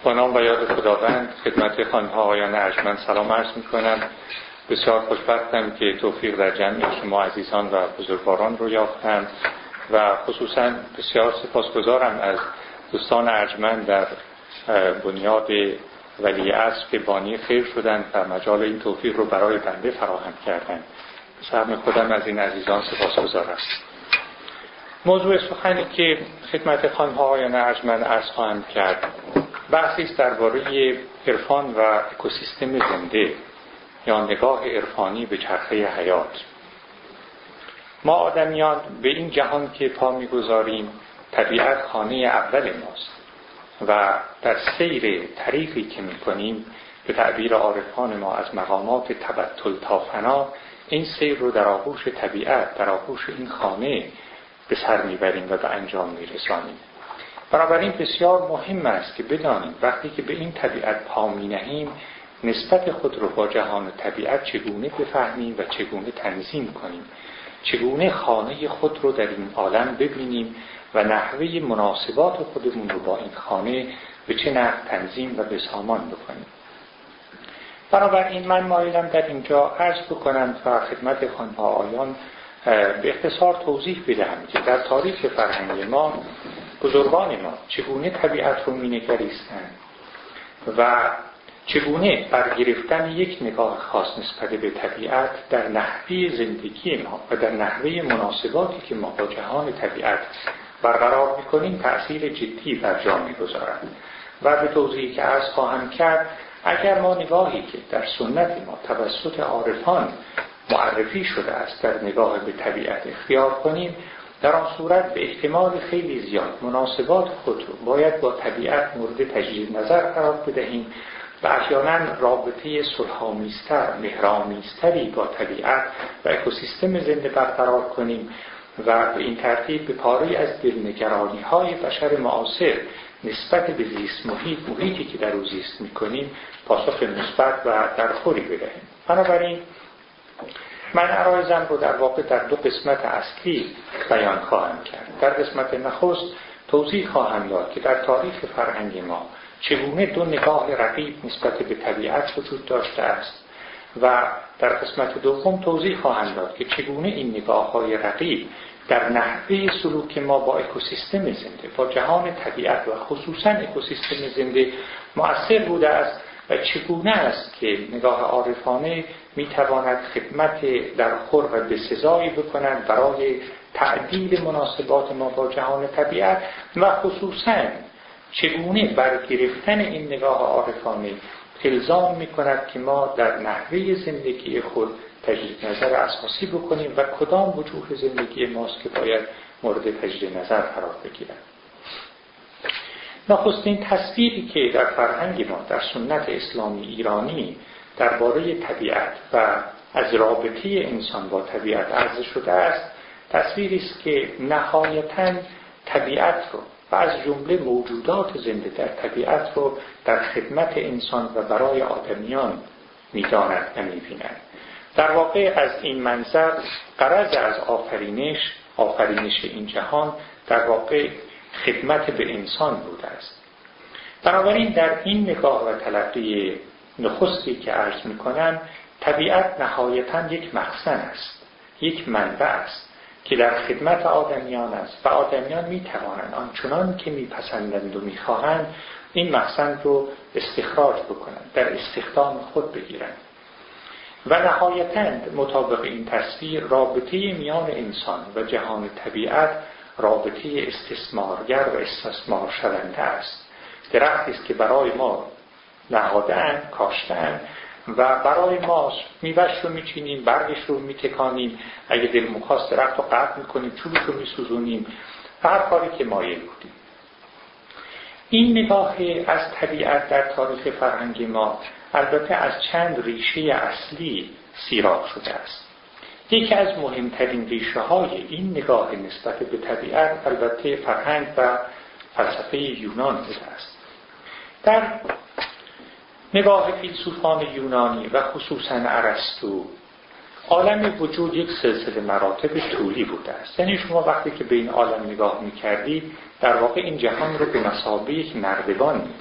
با نام و یاد خداوند خدمت خانم‌ها آقایان ارجمند سلام عرض می‌کنم. بسیار خوشبختم که توفیق در جمع شما عزیزان و بزرگواران رو یافتم و خصوصا بسیار سپاسگزارم از دوستان ارجمند در بنیاد ولیعصر که بانی خیر شدند و مجال این توفیق رو برای بنده فراهم کردند. سهم خودم از این عزیزان سپاسگزارم. موضوع سخنی که خدمت خانم‌ها آقایان ارجمند عرض خواهم کرد بحثی است درباره عرفان و اکوسیستم زنده یا نگاه عرفانی به چرخه حیات. ما آدمیان به این جهان که پا می‌گذاریم طبیعت خانه اول ماست و در سیر طریقی که می‌کنیم به تعبیر عارفان ما از مقامات تبتل تا فنا این سیر رو در آغوش طبیعت، در آغوش این خانه به سر میبریم و به انجام میرسانیم. بنابراین بسیار مهم است که بدانیم وقتی که به این طبیعت پا مینهیم نسبت خود رو با جهان و طبیعت چگونه بفهمیم و چگونه تنظیم کنیم، چگونه خانه خود رو در این عالم ببینیم و نحوه مناسبات خودمون رو با این خانه به چه نحو تنظیم و بسامان بکنیم. بنابراین من مایلم در اینجا عرض بکنم و خدمت خانم‌ها آقایان به اختصار توضیح بدهم که در تاریخ فرهنگ ما بزرگان ما چگونه طبیعت رو می‌نگریستند و چگونه برگرفتن یک نگاه خاص نسبت به طبیعت در نحوه زندگی ما و در نحوه مناسباتی که ما با جهان طبیعت برقرار می‌کنیم تأثیر جدی بر جا می‌گذارد. و به توضیحی که عرض خواهم کرد اگر ما نگاهی که در سنت ما توسط عارفان معرفی شده است در نگاه به طبیعت اختیار کنیم، در آن صورت به احتمال خیلی زیاد مناسبات خود رو باید با طبیعت مورد تجدید نظر قرار بدهیم و احیانا رابطه صلح‌آمیزتر، مهرآمیزتری با طبیعت و اکوسیستم زنده برقرار کنیم و به این ترتیب به پاره از دلنگرانی‌های بشر معاصر نسبت به زیست محیطی که در او زیست می‌کنیم پاسخ مثبت و درخوری بدهیم. بنابراین من عرایزم رو در واقع در دو قسمت اصلی بیان خواهم کرد. در قسمت نخست توضیح خواهم داد که در تاریخ فرهنگ ما چگونه دو نگاه رقیب نسبت به طبیعت وجود داشته است و در قسمت دوم توضیح خواهم داد که چگونه این نگاه‌های رقیب در نحوه سلوک ما با اکوسیستم زنده، با جهان طبیعت و خصوصا اکوسیستم زنده مؤثر بوده است و چگونه است که نگاه عارفانه میتواند خدمت در خور و بسزایی بکند برای تعدیل مناسبات ما با جهان طبیعت و خصوصا چگونه برگرفتن این نگاه عارفانه الزام میکند که ما در نحوه زندگی خود تجدید نظر اساسی بکنیم و کدام وجوه زندگی ماست که باید مورد تجدید نظر قرار بگیرد. نخستین تصویری که در فرهنگ ما در سنت اسلامی ایرانی درباره طبیعت و از رابطه انسان با طبیعت عرض شده است تصویری است که نهایتاً طبیعت رو و از جمله موجودات زنده در طبیعت رو در خدمت انسان و برای آدمیان می‌داند و می‌بیند. در واقع از این منظر غرض از آفرینش این جهان در واقع خدمت به انسان بوده است. بنابراین در این نگاه و تلقی نخستی که عرض می‌کنم طبیعت نهایتاً یک مخزن است، یک منبع است که در خدمت آدمیان است و آدمیان می‌توانند آنچنان که می‌پسندند و می‌خواهند این مخزن رو استخراج بکنند، در استخدام خود بگیرند. و نهایتاً مطابق این تصویر رابطه میان انسان و جهان طبیعت رابطه استثمارگر و استثمار شونده است. درختی است که برای ما نهاده‌اند، کاشته‌اند و برای ما میوه‌اش رو میچینیم، برگش رو میتکانیم، اگه دلمون خواست درخت رو قطع میکنیم، چوبش رو میسوزونیم، هر کاری که مایل بودیم. این نگاه از طبیعت در تاریخ فرهنگ ما البته از چند ریشه اصلی سیراب شده است. یکی از مهمترین ریشه های این نگاه نسبت به طبیعت البته فرهنگ و فلسفه یونان بوده است. در نگاه فیلسوفان یونانی و خصوصا ارسطو عالم وجود یک سلسله مراتب طولی بوده است. یعنی شما وقتی که به این عالم نگاه می‌کردید در واقع این جهان رو به مثابه یک نردبان می‌دیدید.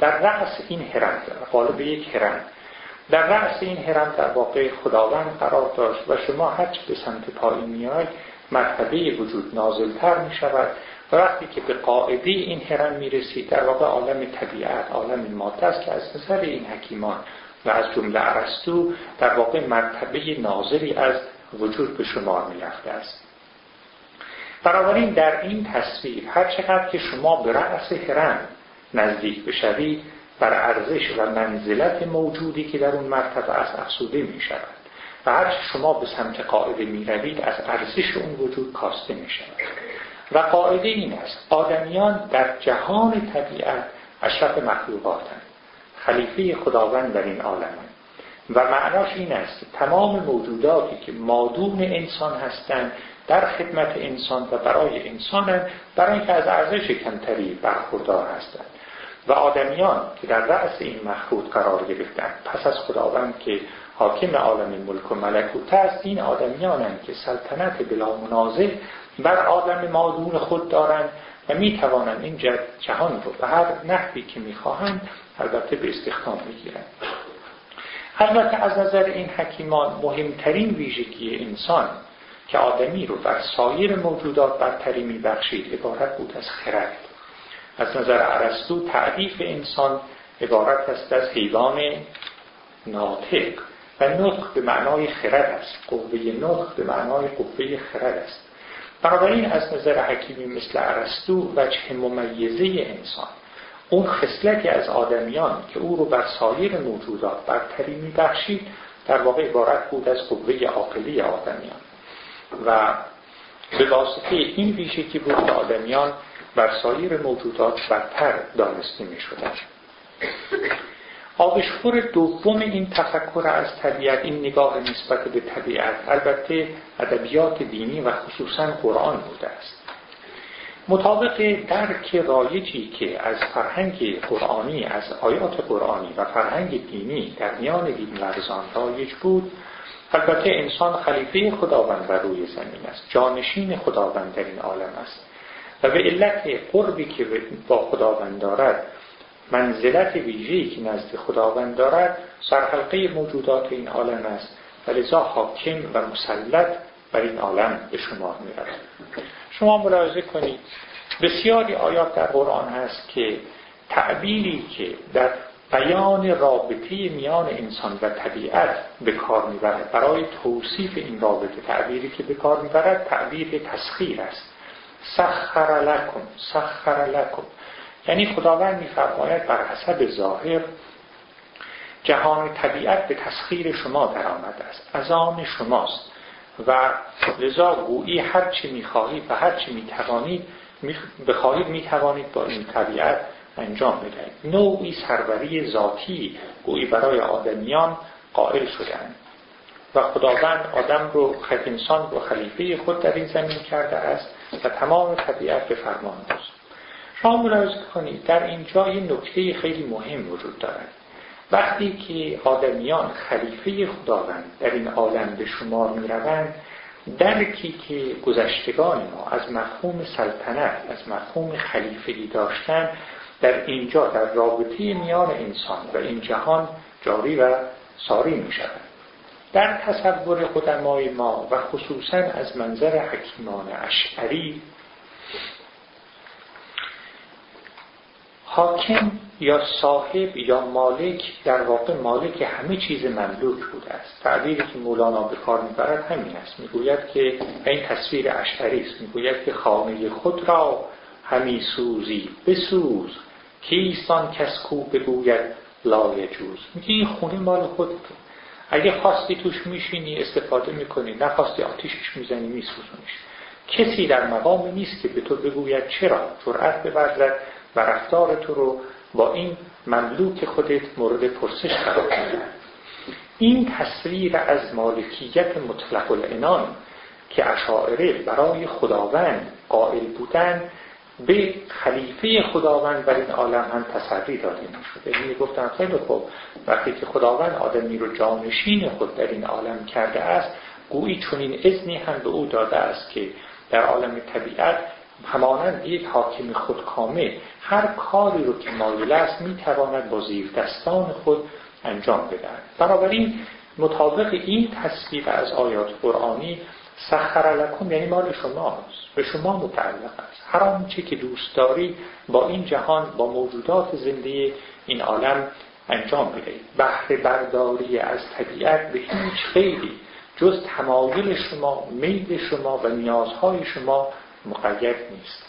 در رأس این هرم، قالب یک هرم، در رأس این هرم در واقع خداوند قرار داشت و شما هرچه به سمت پایین میاید مرتبه وجود نازلتر می شود و وقتی که به قاعده این هرم می رسید در واقع عالم طبیعت، عالم ماده است که از نظر این حکیمان و از جمله ارسطو در واقع مرتبه ناظری از وجود به شمار می رفته است. بنابراین در این تصویر هر چقدر که شما به رأس هرم نزدیک بشوید بر ارزش و منزلت موجودی که در اون مرتبه است افزوده می شود و هرچه شما به سمت قاعده می روید از ارزش اون وجود کاسته می شود. و قاعده این است: آدمیان در جهان طبیعت اشرف مخلوقاتند، خلیفه خداوند در این عالمند و معناش این است که تمام موجوداتی که مادون انسان هستند در خدمت انسان و برای انسانند، برای اینکه از ارزش کمتری برخوردار هستند و آدمیان که در رأس این مخلوق قرار گرفتند پس از خداوند که حاکم عالم ملک و ملکوت است، این آدمیانند که سلطنت بلا منازع بر عالم مادون خود دارند و می توانند این جهان رو به هر نحوی که می خواهند البته به استخدام بگیرند. البته از نظر این حکیمان مهمترین ویژگی انسان که آدمی رو بر سایر موجودات برتری می بخشید عبارت بود از خرد. از نظر ارسطو تعریف انسان عبارت است از حیوان ناطق و نطق به معنای خرد است، قوه نطق به معنای قوه خرد است. بنابراین از نظر حکیمی مثل ارسطو وجه ممیزه انسان، اون خصلتی از آدمیان که او رو بر سایر موجودات برتری می بخشید در واقع عبارت بود از قوه عاقلی آدمیان و به واسطه این ویژگی بود که آدمیان بر سایر موجودات برتر دانسته می شدند. آبشخور دوم این تفکر از طبیعت، این نگاه نسبت به طبیعت، البته ادبیات دینی و خصوصا قرآن بوده است. مطابق درک رایجی که از فرهنگ قرآنی، از آیات قرآنی و فرهنگ دینی در میان دین ورزان رایج بود، البته انسان خلیفه خداوند بر روی زمین است، جانشین خداوند در این عالم است و به علت قربی که با خداوند دارد، منزلت ویژه‌ای که نزد خداوند دارد، سرحلقه موجودات این عالم است و لذا حاکم و مسلط بر این عالم به شمار می‌رود. شما ملاحظه کنید بسیاری آیات در قرآن هست که تعبیری که در بیان رابطه میان انسان و طبیعت به کار می‌برد، برای توصیف این رابطه تعبیری که به کار می‌برد تعبیر تسخیر است. سخر لکم، یعنی خداوند می‌فرماید بر حسب ظاهر جهان طبیعت به تسخیر شما در آمده است، از آن شماست و لذا گویی هر چی می‌خواهید و هر چی می‌توانید بخواهید می‌توانید با این طبیعت انجام بدهید. نوعی سروری ذاتی گویی برای آدمیان قائل شدند و خداوند آدم رو، انسان رو خلیفه خود در این زمین کرده است و تمام طبیعت به فرمان است. شما ملاحظه کنید در اینجا یه نکته خیلی مهم وجود دارد. وقتی که آدمیان خلیفه خداوند در این عالم به شمار می روند، درکی که گذشتگان ما از مفهوم سلطنت، از مفهوم خلیفگی داشتن، در اینجا در رابطه میان انسان و این جهان جاری و ساری می شود. در تصور قدمای ما و خصوصا از منظر حکیمان اشعری، حاکم یا صاحب یا مالک در واقع مالک همه چیز مملوک بوده است. تعبیری که مولانا به کار میبرد همین است. میگوید که این تصویر اشعری است، میگوید که خانه خود را همی سوزی بسوز، کیست آن کس کو بگوید لا یجوز. میگه این خونه مال خودت، اگه خواستی توش میشینی استفاده میکنی، نخواستی آتیشش میزنی میسوزونیش. کسی در مقام نیست که به تو بگوید چرا، جرأت بورزد و رفتار تو رو با این مملوک خودت مورد پرسش قرار میدن. این تصویر از مالکیت مطلق العنان که اشاعره برای خداوند قائل بودند، به خلیفه خداوند بر این عالم هم تسری داده می‌شد. یعنی گفتن خیلی خوب، وقتی که خداوند آدمی رو جانشین خود در این عالم کرده است، گویی چنین اذنی هم به او داده است که در عالم طبیعت همانند یک حاکم خودکامه هر کاری رو که مایل است میتواند با زیر دستان خود انجام بدهد. بنابراین مطابق این تصویر از آیات قرآنی سخر لکم یعنی مال شماست، به شما متعلق است. هر آنچه که دوست داری با این جهان، با موجودات زنده این عالم انجام بدهید. بهره برداری از طبیعت به هیچ غیری جز تمایل شما، میل شما و نیازهای شما مقید نیست.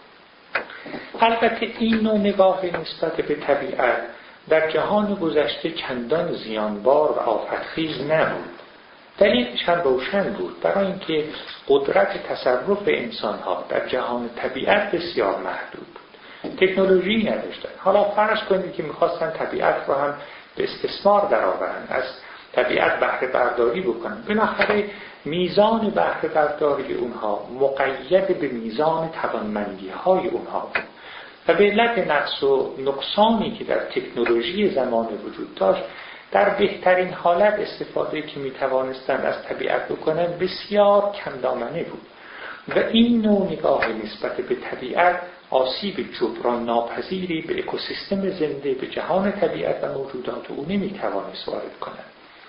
البته این نوع نگاه نسبت به طبیعت در جهان گذشته چندان زیانبار و آفتخیز نبود. دلیلش هم روشن بود، برای اینکه قدرت تصرف انسان‌ها در جهان طبیعت بسیار محدود بود. تکنولوژی نداشتن. حالا فرض کنید که می‌خواستن طبیعت رو هم به استثمار درآورن، از طبیعت بهره برداری بکنن. بالاخره میزان بهره برداری اونها مقید به میزان توانمندی‌های اونها بود و به علت نقص و نقصانی که در تکنولوژی زمان وجود داشت، در بهترین حالت استفاده که میتوانستند از طبیعت بکنن بسیار کم دامنه بود و این نوع نگاه نسبت به طبیعت آسیب جبران ناپذیری به اکوسیستم زنده، به جهان طبیعت و موجودات او نمیتوانست وارد کنند.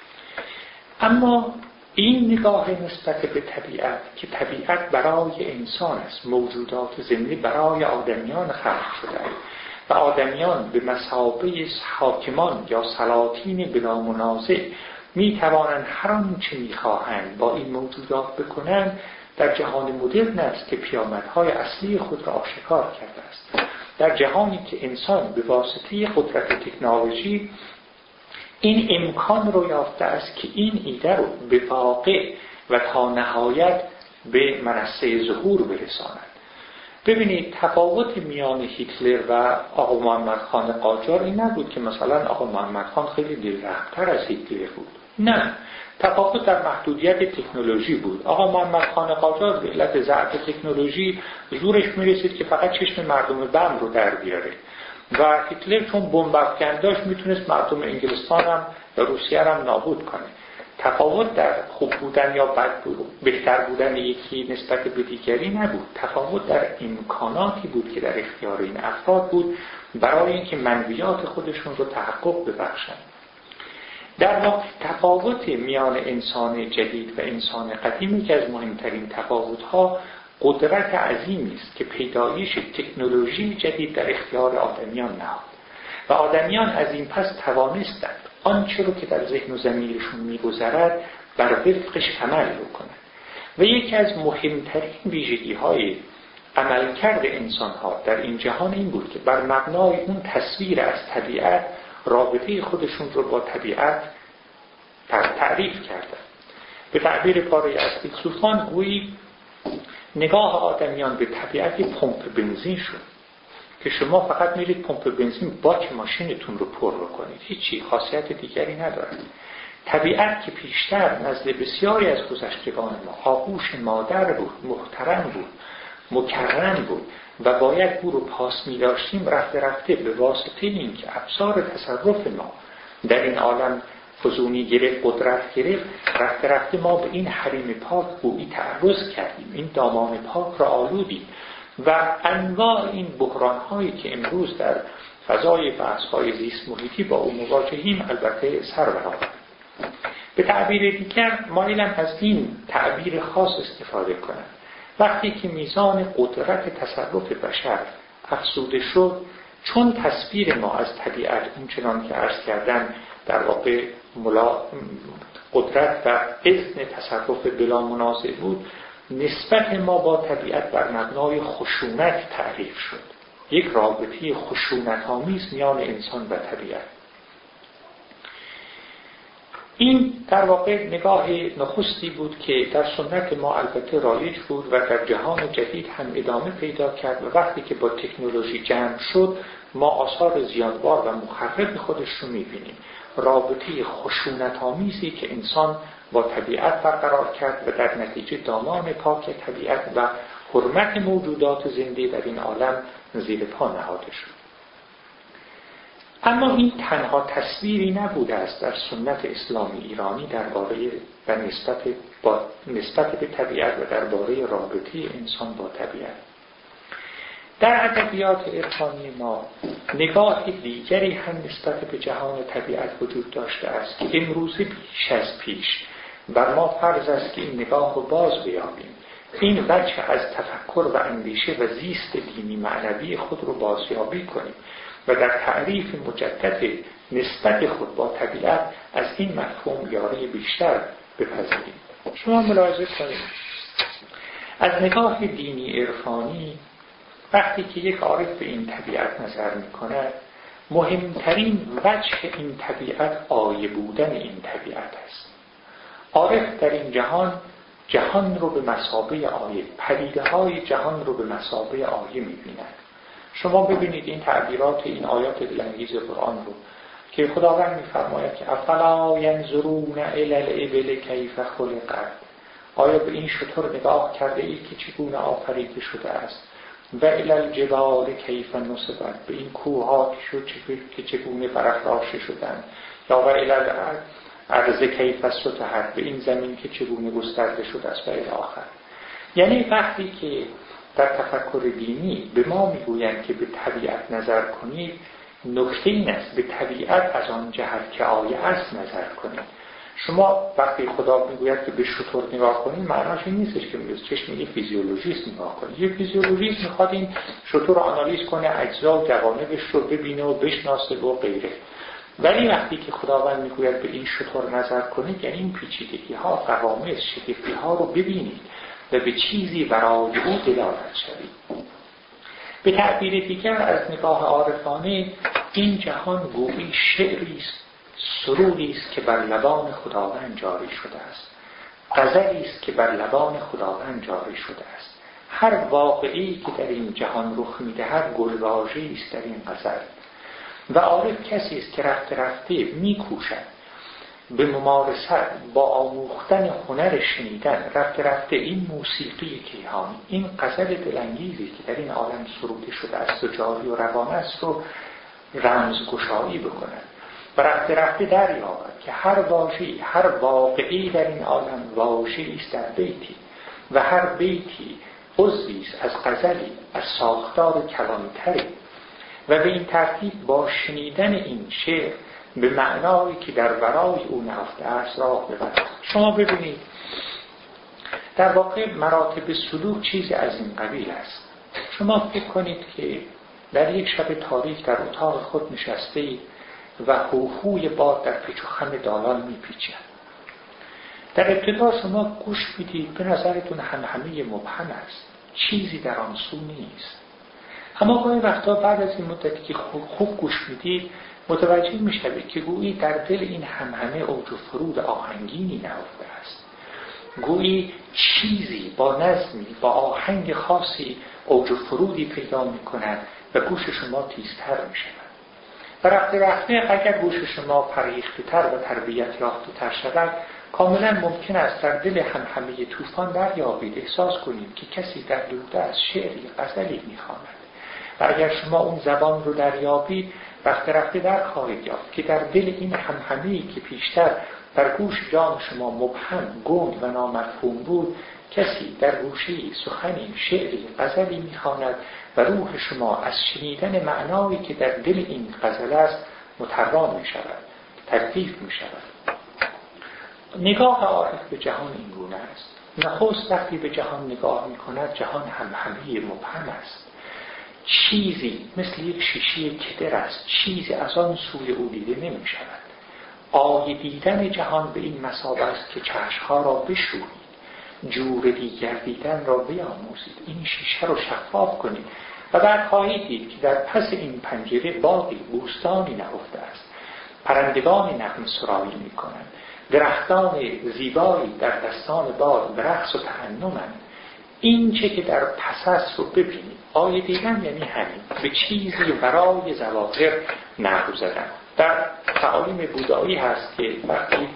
اما این نگاه نسبت به طبیعت که طبیعت برای انسان است، موجودات زنده برای آدمیان خلق شده و آدمیان به مثابه حاکمان یا سلاطین بلا منازع می توانند هر آنچه می خواهند با این موجودات بکنند، در جهان مدرن است که پیامدهای اصلی خود را آشکار کرده است. در جهانی که انسان به واسطه قدرت تکنولوژی این امکان رو یافته است که این ایده رو به واقع و تا نهایت به منصه ظهور برساند. ببینید تفاوت میان هیتلر و آقا محمد خان قاجار این نبود که مثلا آقا محمد خان خیلی دلرحم‌تر از هیتلر بود. نه، تفاوت در محدودیت تکنولوژی بود. آقا محمد خان قاجار به علت ضعف تکنولوژی زورش میرسید که فقط چشم مردم بم رو در بیاره و هیتلر چون بمب افکن داشت میتونست مردم انگلستان هم و روسیه هم نابود کنه. تفاوت در خوب بودن یا بهتر بودن یکی نسبت به دیگری نبود. تفاوت در امکاناتی بود که در اختیار این افراد بود برای اینکه منویات خودشون رو تحقق ببخشند. در واقع تفاوت میان انسان جدید و انسان قدیمی که از مهمترین تفاوت‌ها قدرت عظیمی است که پیدایش تکنولوژی جدید در اختیار آدمیان نهاد و آدمیان از این پس توانستند آنچه رو که در ذهن و ضمیرشون می‌گذرد بر وفقش عمل بکنند و یکی از مهمترین ویژگی‌های عملکرد انسان‌ها در این جهان این بود که بر مبنای اون تصویر از طبیعت رابطه خودشون رو با طبیعت تعریف کردند. به تعبیر پاره از فیلسوفان گویی نگاه آدمیان به طبیعت پمپ بنزین شد که شما فقط میرید پمپ بنزین باک ماشینتون رو پر بکنید، هیچی خاصیت دیگری نداره. طبیعت که پیشتر نزد بسیاری از گذشتگان ما آغوش مادر بود، محترم بود، مکرم بود و باید او رو پاس می داشتیم، رفته رفته به واسطه این که ابزار تصرف ما در این عالم فزونی گرفت، قدرت گرفت، رفته رفته ما به این حریم پاک گویی تعرض کردیم، این دامان پاک را آلودیم و انواع این بحران‌هایی که امروز در فضای بحث‌های زیست محیطی با اون مواجهیم البته سر برآورد. به تعبیر دیگر مایلم از این تعبیر خاص استفاده کنم. وقتی که میزان قدرت تصرف بشر افزوده شد، چون تصویر ما از طبیعت اون چنان که عرض کردم در واقع قدرت و اذن تصرف بلا منازع بود، نسبت ما با طبیعت بر مبنای خشونت تعریف شد. یک رابطه خشونت‌آمیز میان انسان و طبیعت. این در واقع نگاه نخستی بود که در سنت ما البته رایج بود و در جهان جدید هم ادامه پیدا کرد و وقتی که با تکنولوژی جمع شد ما آثار زیانبار و مخرب خودش رو می‌بینیم. رابطه خشونت‌آمیزی که انسان با طبیعت برقرار کرد و در نتیجه دامان پاک طبیعت و حرمت موجودات زنده در این عالم زیر پا نهاده شد. اما این تنها تصویری نبوده است در سنت اسلامی ایرانی درباره و نسبت به طبیعت و درباره رابطه انسان با طبیعت. در ادبیات عرفانی ما نگاه دیگری هم نسبت به جهان طبیعت وجود داشته است که امروزه بیش از پیش بر ما فرض است که این نگاه رو باز بیابیم، این وجه از تفکر و اندیشه و زیست دینی معنوی خود رو بازیابی کنیم و در تعریف مجدد نسبت خود با طبیعت از این مفهوم یاری بیشتر بپذیریم. شما ملاحظه کنید از نگاه دینی عرفانی وقتی که یک عارف به این طبیعت نظر می‌کند، مهمترین وجه این طبیعت آیه بودن این طبیعت است. عارف در این جهان رو به مثابه آیه، پدیده‌های جهان رو به مثابه آیه می‌بیند. شما ببینید این تعبیرات این آیات دلانگیز قرآن رو که خداوند می‌فرماید که افلا ینظرون الی الابل کیف خلقت، آیا به این شتر نگاه کرده ای که چگونه آفریده شده است؟ و الی الجبال کیف نصبت، به این کوه‌ها که چگونه برافراشته شدند، یا و الی الارض کیف سطحت، به این زمین که چگونه گسترده شده است و الی آخر. یعنی وقتی که در تفکر دینی به ما میگویند که به طبیعت نظر کنید، نکته این است به طبیعت از آن جهت که آیه است نظر کنید. شما وقتی خدا میگوید که به شتر نگاه کنید، معناش این نیستش که میگه چشم یه فیزیولوژیست نگاه کنید. یه فیزیولوژیست میخواد این شتر رو آنالیز کنه، اجزا و جوانبش رو ببینه و بشناسه و غیره. ولی وقتی که خداوند میگوید به این شتر نظر کنید، یعنی این پیچیدگی ها، قوامض، شگفتی ها رو ببینید و به چیزی برای او دلالت شوید. به تعبیر دیگر از نگاه عارفانه این جهان گویی شعری است، سرودی است که بر لبان خداوند جاری شده است، غزلی است که بر لبان خداوند جاری شده است. هر واقعی که در این جهان رخ می‌دهد گلواژه‌ای است در این غزل. و عارف کسی است که رفته رفته می‌کوشد به ممارست با آموختن هنر شنیدن، رفته رفته این موسیقی کیهانی، این غزل دلانگیزی که در این عالم سروده شده است و جاری و روان است رو رمزگشایی بکند و رفته رفته دریابد که هر واژه‌ای، هر واقعی در این عالم واژه‌ای است در بیتی و هر بیتی عضوی است از غزلی، از ساختار کلانتری و به این ترتیب با شنیدن این شعر به معنایی که در ورای او نهفته است راه ببرد. شما ببینید در واقع مراتب سلوک چیزی از این قبیل است. شما فکر کنید که در یک شب تاریک در اتاق خود نشسته‌اید و هوهوی باد در پیچ و خم دالان میپیچد. در ابتدا شما گوش میدید، به نظرتون همه مبهم است، چیزی در آن سو نیست. اما گاهی وقتا بعد از این مدتی که خوب گوش میدید متوجه میشوید که گویی در دل این همه اوج و فرود آهنگینی نهفته است. گویی چیزی با نظمی، با آهنگ خاصی اوج و فرودی پیدا میکند و گوش شما تیزتر میشود. و رفته رفته اگر گوش شما پریخته تر و تربیت یافته تر شود، کاملا ممکن است در دل همه طوفان دریابید، احساس کنید که کسی در دوده از شعری، غزلی میخواند. و اگر شما اون زبان رو دریابید، رفته رفته در خواهید یافت که در دل این همهمه‌ای که پیشتر در گوش جان شما مبهم، گنگ و نامفهوم بود، کسی در گوشی سخنی، شعری، غزلی میخواند و روح شما از شنیدن معنایی که در دل این غزل است مترام میشود، تلطیف میشود. نگاه عارف به جهان این گونه است. نخست وقتی به جهان نگاه میکند، جهان همهمه مبهم است. چیزی مثل یک شیشه کدر است، چیزی از آن سوی او دیده نمی شود. آیه دیدن جهان به این مثابه است که چشمها را بشویید، جور دیگر دیدن را بیاموزید، این شیشه را شفاف کنید و بعد خواهید دید که در پس این پنجره باغی، بوستانی نهفته است. پرندگانی نغمه سرایی می کنند، درختان زیبایی در دستان باد به رقص و ترنمند. این چه که در پس است رو ببینید. آیه دیدن یعنی همین، به چیزی برای ظواهر نقب زدن. در تعالیم بودایی هست که وقتی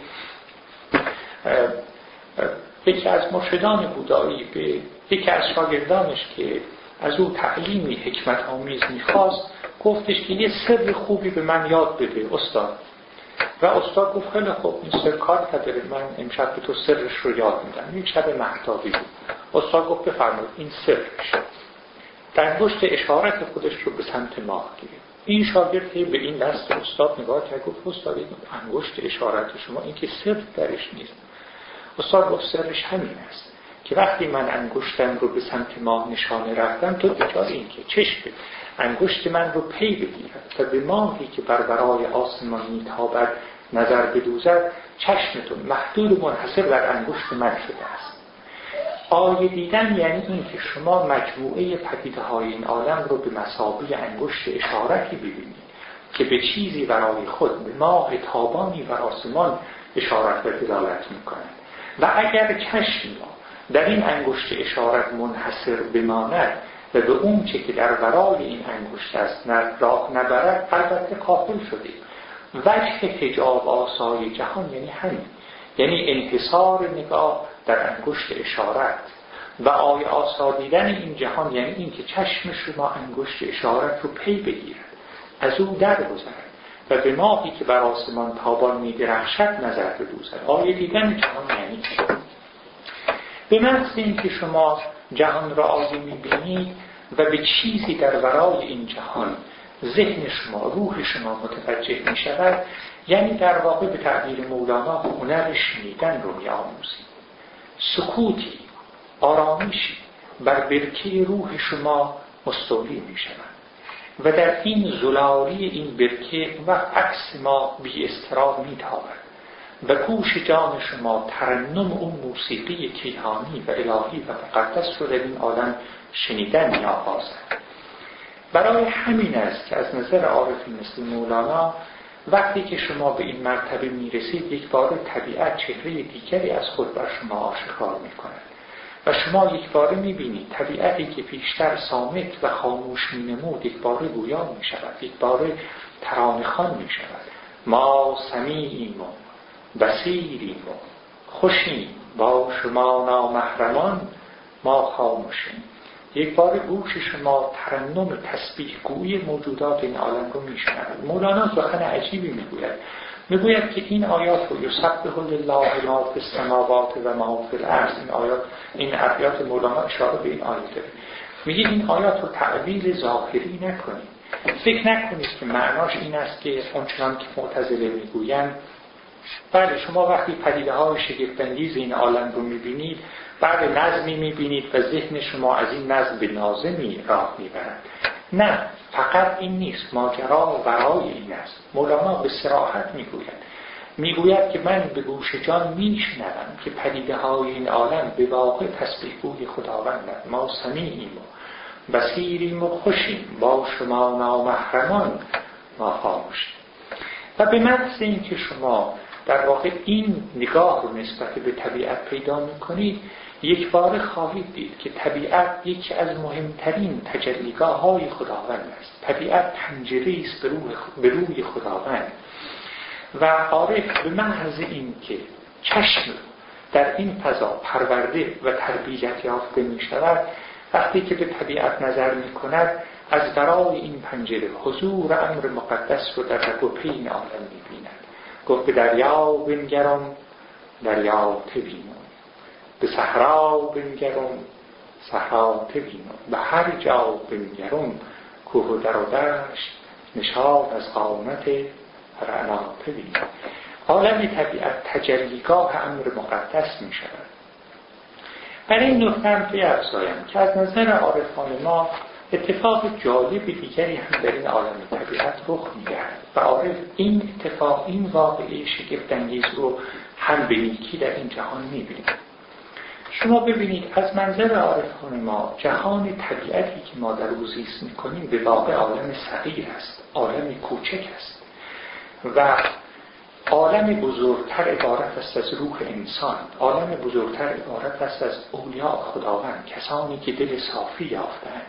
یکی از مرشدان بودایی به یکی از شاگردانش که از او تعلیمی حکمت آمیز میخواست، گفتش که یه سر خوبی به من یاد بده استاد. و استاد گفت خیلی خوب، این سر کار نداره، من امشب به تو سرش رو یاد میدم. یک شب مهتابی بود. استاد گفت بفرمایید این سرش. انگشت اشارت خودش رو به سمت ماه گرفت. این شاگرد به این دست استاد نگاه کرد، گفت استاد این انگشت اشارت شما این که سر درش نیست. استاد گفت سرش همین است که وقتی من انگشتم رو به سمت ماه نشانه رفتم، تو دچار این که چشم انگشت من رو پی بگیرد و به ماهی که بر برای آسمان میتابد نظر بدوزد، چشمتون محدود و منحصر بر انگشت من شده است. آیه دیدن یعنی این که شما مجموعه پدیده‌های این عالم رو به مثابه انگشت اشارتی ببینید که به چیزی برای خود، به ماه تابانی و آسمان اشارت و دلالت می‌کنند. و اگر چشم در این انگشت اشارت منحصر بماند و به اون چه که در ورای این انگشت است راه نبرد، البته غافل شدیم. وجه حجاب آسای جهان یعنی همین، یعنی انحصار نگاه در انگشت اشارت و آسا دیدن این جهان، یعنی این که چشم شما انگشت اشارت رو پی بگیرد، از او در گذرد و به ماهی که بر آسمان تابان می‌درخشد نظر بدوزد. آیه دیدن جهان یعنی به محض این که شما جهان را آیه می‌بینید و به چیزی در ورای این جهان ذهن شما، روح شما متوجه می‌شود، یعنی در واقع به تعبیر مولانا هنر شنیدن رو می‌آموزید. سکوتی، آرامیشی بر برکه روح شما مستولی می‌شود و در این زلالی این برکه وقت عکس ما بی اضطراب می‌تابد و گوش جان شما ترنم اون موسیقی کیهانی و الهی و مقدس رو در این عالم شنیدن می‌آغازد. برای همین است که از نظر عارفی مثل مولانا وقتی که شما به این مرتبه میرسید، یک بار طبیعت چهره دیگری از خود بر شما آشکار می‌کند و شما یک بار می‌بینید طبیعتی که پیشتر صامت و خاموش می‌نمود یک بار گویا می‌شود، یک بار ترانه‌خوان می‌شود. ما سمیعیم و بصیریم و خوشیم، با شما نامحرمان ما خاموشیم. یک بار گوش شما ترنم تسبیح گویی موجودات این عالم رو میشنوید. مولانا سخن عجیبی میگوید که این آیات رو یسبح لله ما فی السماوات و ما فی الارض، این ابیات مولانا اشاره به این آیات داره. میگه این آیات رو تعبیر ظاهری نکنید، فکر نکنید که معناش این است که اونچنان که معتزله میگویند بله شما وقتی پدیده‌های شگفت‌انگیز این عالم رو میبینید، بعد نظمی میبینید و ذهن شما از این نظم به ناظمی راه میبرد. نه، فقط این نیست، ماجرا ورای این است. مولانا به صراحت میگوید که من به گوش جان میشنوم که پدیده‌های این عالم به واقع تسبیح گوی خداوندند. ما سمیعیم و بصیریم و خوشیم، با شما نامحرمان ما خاموشیم. و به محض این که شما در واقع این نگاه رو نسبت به طبیعت پیدا می‌کنید، یک بار خواهید دید که طبیعت یکی از مهمترین تجلیگاه‌های خداوند است. طبیعت پنجره‌ای است به روی خداوند و عارف به محض این که چشم در این فضا پرورده و تربیت یافته می‌شود، وقتی که به طبیعت نظر می‌کند، از برای این پنجره حضور امر مقدس رو در رگ و پی این عالم می‌بیند. گفت به دریا بنگرم دریا تبینم، به صحرا بنگرم صحرا تبینم، به هر جا بنگرم کوه و در و دشت نشان از قامت رعنا تبینم. عالم طبیعت تجلیگاه امر مقدس می شود. برای این نکته هم بیفزایم که از نظر عارفان ما اتفاق جالب دیگری هم در این عالم طبیعت رخ می‌دهد و عارف این اتفاق، این واقعه شگفت‌انگیز رو هم به نیکی در این جهان می‌بیند. شما ببینید از منظر عارفان ما جهان طبیعتی که ما در او زیست می‌کنیم به واقع عالم صغیر است، عالم کوچک است و عالم بزرگتر عبارت است از روح انسان، عالم بزرگتر عبارت است از اولیاء خداوند، کسانی که دل صافی یافتند،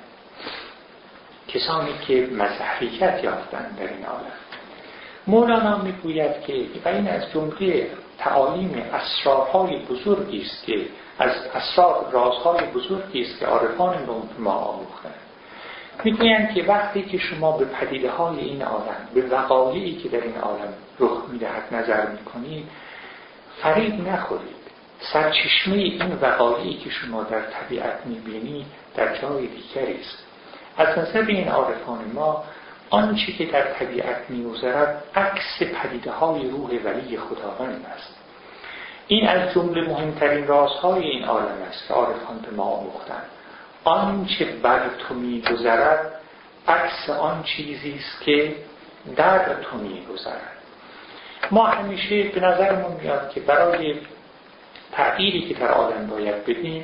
کسانی که مظهریت یافتند در این عالم. مولانا میگوید که و این از جمله تعالیم اسرارهای بزرگی است که از اسرار رازهای بزرگی است که عارفان ما آموختند. میگویند که وقتی که شما به پدیده‌های این عالم، به وقایعی که در این عالم رخ می‌دهد نظر می‌کنید، فریب نخورید. سرچشمه این وقایعی که شما در طبیعت می‌بینید در جای دیگری است. از نظر این عارفان ما آنچه که در طبیعت می‌گذرد عکس پدیده‌های روح ولی خداوند است. این از جمله مهمترین رازهای این عالم است که عارفان به ما آموختند. آنچه بر تو می‌گذرد عکس آن چیزی است که در تو می‌گذرد. ما همیشه به نظرمون میاد که برای تغییری که در عالم باید بدیم،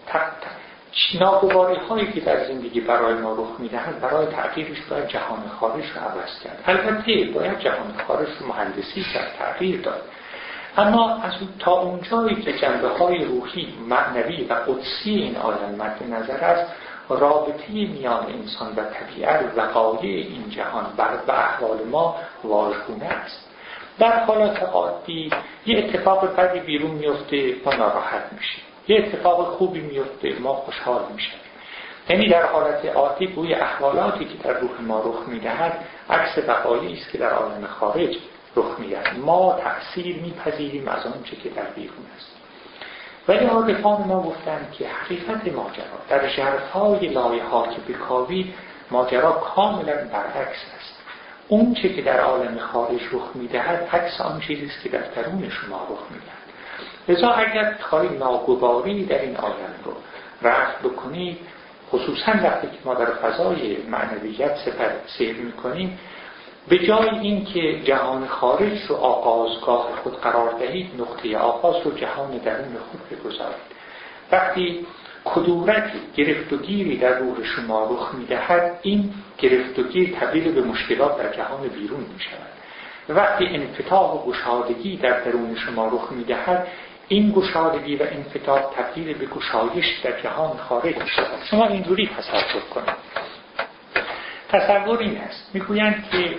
ناگواری‌هایی که در زندگی برای ما رخ می‌دهند، برای تغییرش باید جهان خارج رو عوض کرد. البته باید جهان خارج رو مهندسی کرد، تغییر داد. اما تا اونجایی که جنبه‌های روحی، معنوی و قدسی این عالم مد نظر است، رابطه میان انسان و طبیعت و وقایع این جهان به احوال ما واژگونه است. در حالات عادی یه اتفاق بدی بیرون میفته، ما ناراحت میشیم. یه اتفاق خوبی میفته، ما خوشحال میشیم. یعنی در حالت عادی گویا احوالاتی که در روح ما رخ میدهد عکس وقایعی است که در عالم خارج رخ میدهد. ما تأثیر میپذیریم از آنچه که در بیرون است. ولی عارفان ما گفتند که حقیقت ماجرا در ژرفای لایه‌های بکاوی ماجرا کاملا برعکس است. اون چه که در عالم خارج رخ میدهد عکس آن چیزی است که در درون شما رخ میدهد. لذا اگر خواهید ناگواری در این عالم رو رفع بکنید، خصوصا وقتی که ما در فضای معنویت سیر میکنیم، به جای این که جهان خارج رو آغازگاه خود قرار دهید، نقطه آغاز رو جهان درون خود بگذارید. وقتی کدورتی، گرفت و گیری در روح شما رخ میدهد، این گرفت و گیر تبدیل به مشکلات در جهان بیرون میشود. وقتی انفتاح و گشادگی در درون شما رخ میدهد، این گشادگی و انفتاح تبدیل به گشایش در جهان خارج میشود. شما اینجوری تصور کنید. تصور این است، میگویند که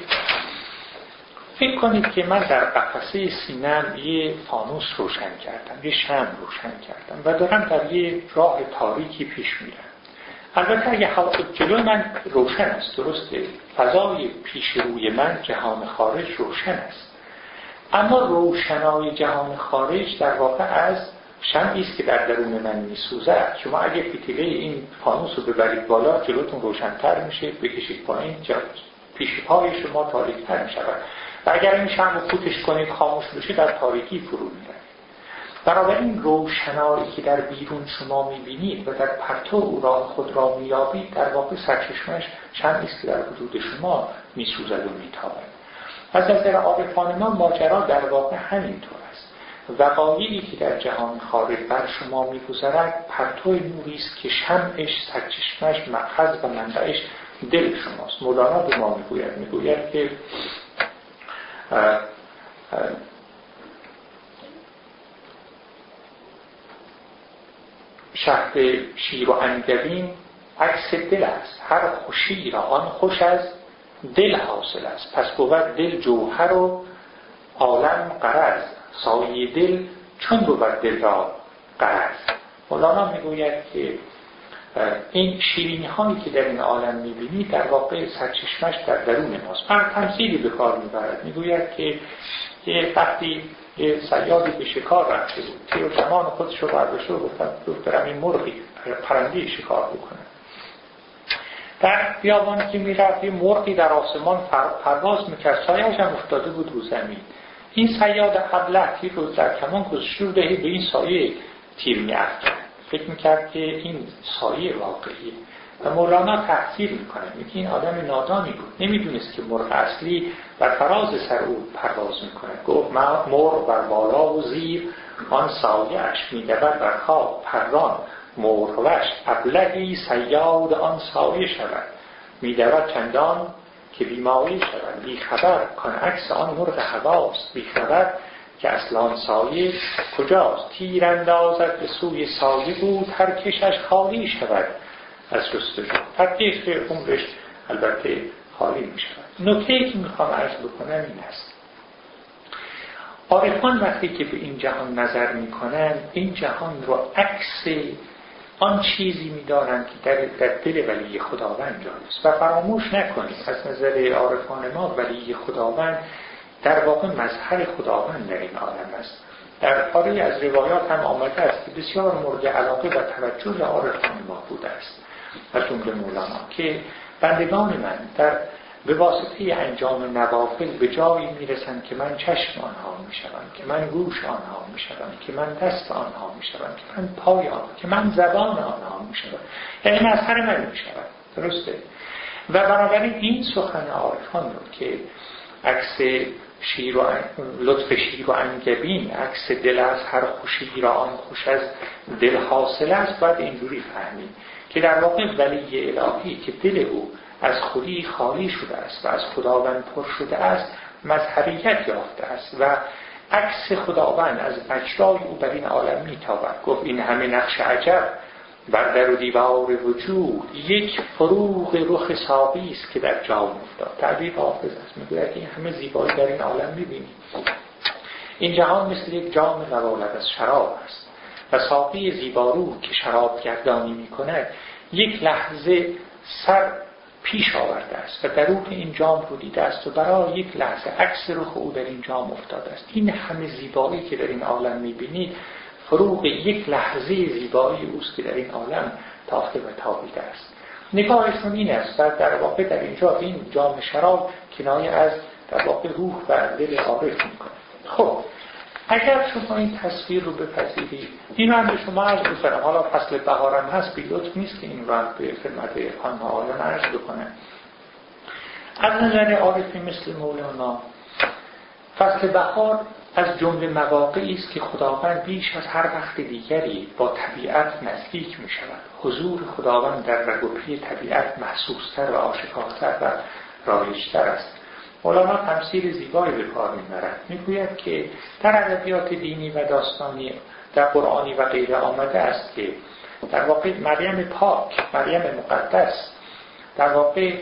فکر کنید که من در قفسه سینه‌ام یه فانوس روشن کردم، یه شمع روشن کردم و دارم در یه راه تاریکی پیش میرم. البته اگه حواست جلو من روشن است، درسته، فضای پیش روی من جهان خارج روشن است، اما روشنای جهان خارج در واقع از شمعی است که در درون من میسوزد. شما اگه فتیله این فانوس رو ببرید بالا، جلوتون روشن‌تر میشه، بکشید پایین، پیش پای شما تاریک‌تر میشود. و اگر این شمع رو فوتش کنید، خاموش بشه، در تاریکی فرو میرید. بنابراین روشنایی که در بیرون شما میبینید و در پرتو او راه خود را میابید، در واقع سرچشمش شمعی است که در وجود شما میسوزد و میتابد. از نظر عارفان ما ماجرا در واقع همینطور است. وقایعی که در جهان خارج بر شما میگذرد پرتو نوری است که شمعش، سرچشمش، مأخذ و منبعش دل شماست. مولانا به ما میگوید که شهد شیر و انگبین عکس دل است. هر خوشی را آن خوش از دل حاصل است. پس بود دل جوهر و عالم غرض، سایه دل چون بود دل را غرض. مولانا میگوید که این شیرینی هایی که در این عالم میبینید در واقع سرچشمش در درون ماست. من تمثیلی به کار میبرد، میگوید که وقتی یه صیادی به شکار رفته بود، تیر و کمان خودش رو برداشته و گفت برم این مرغی پرنده شکار بکنم. در بیابان که میرفت یه مرغی در آسمان پرواز میکرد، سایه‌اش هم افتاده بود رو زمین. این صیاد ابله تیر رو در کمان گذاشته بود، به این سایه تیر می‌افکند. فکر میکرد که این سایه واقعیه. و مولانا تحذیر میکنه، میگه این آدم نادانی بود، نمیدونست که مرغ اصلی بر فراز سر او پرواز میکنه. گفت مرغ بر بالا و زیر، آن سایه‌اش میدود بر خواب پران. مرغ وش ابلهی صیاد آن سایه شود، میدود چندان که بیمایه شود. بی خبر کن عکس آن مرغ هواست، بی خبر که اصلا سایه کجاست. تیر اندازد به سوی سایه بود، هر کشش خالی شود از جستجو. تدریخ عمرش البته خالی می شود. نکته‌ای که میخوام عرض بکنم این است، عارفان وقتی که به این جهان نظر میکنن، این جهان رو عکس آن چیزی میدارن که در دل ولی خداوند جاست. و فراموش نکنید از نظر عارفان ما ولی خداوند در واقع مظهر خداوند در این عالم است. در پاره از روایات هم آمده است که بسیار مورد علاقه و توجه عارفان ما بوده است. از جمله مولانا که بندگان من به واسطه انجام نوافل به جایی میرسند که من چشم آنها میشوم، که من گوش آنها میشوم، که من دست آنها میشوم، که من پای آنها، که من زبان آنها میشوم، یعنی مظهر من میشوم. درسته؟ و بنابراین این سخن عارفان رو که عکس لطف شیر و انگبین، عکس دل از هر خوشی را آن خوش از دل حاصل است، باید اینجوری فهمید که در واقع ولی الهی که دل او از خودی خالی شده است و از خداوند پر شده است، مظهریت یافته است و عکس خداوند از اجرای او بر این عالم میتابد. گفت این همه نقش عجب بر در و دیوار وجود، یک فروغ رخ ساقی است که در جام افتاد. تعبیر حافظ است، میگوید که این همه زیبایی در این عالم میبینید. این جهان مثل یک جام روالب از شراب است و ساقی زیبارو که شراب گردانی میکند یک لحظه سر پیش آورده است و درون این جام رو دیده است و برای یک لحظه عکس رخ او در این جام افتاده است. این همه زیبایی که در این عالم میبینید فروغ یک لحظه زیبایی اوست که در این عالم تافته و تابیده است. نگاهشون این است و در واقع در اینجا این جام شراب کنایه از در واقع روح و دل عارف میکنه. خب اگر شما این تصویر رو بپذیرید، این رو هم به شما عرض بکنم، حالا فصل بهارم هست، بی لطف نیست که این رو هم به خدمت خانم آیان عرض بکنم. از نظر عارفی مثل مولانا فصل بهار از جمله مواقعی است که خداوند بیش از هر وقت دیگری با طبیعت نزدیک می شود. حضور خداوند در رگ و پی طبیعت محسوستر و آشکارتر و رایجتر است. مولانا تمثیل زیبایی به کار می‌برد. میگوید که در ادبیات دینی و داستانی در قرآنی و غیره آمده است که در واقع مریم پاک، مریم مقدس در واقع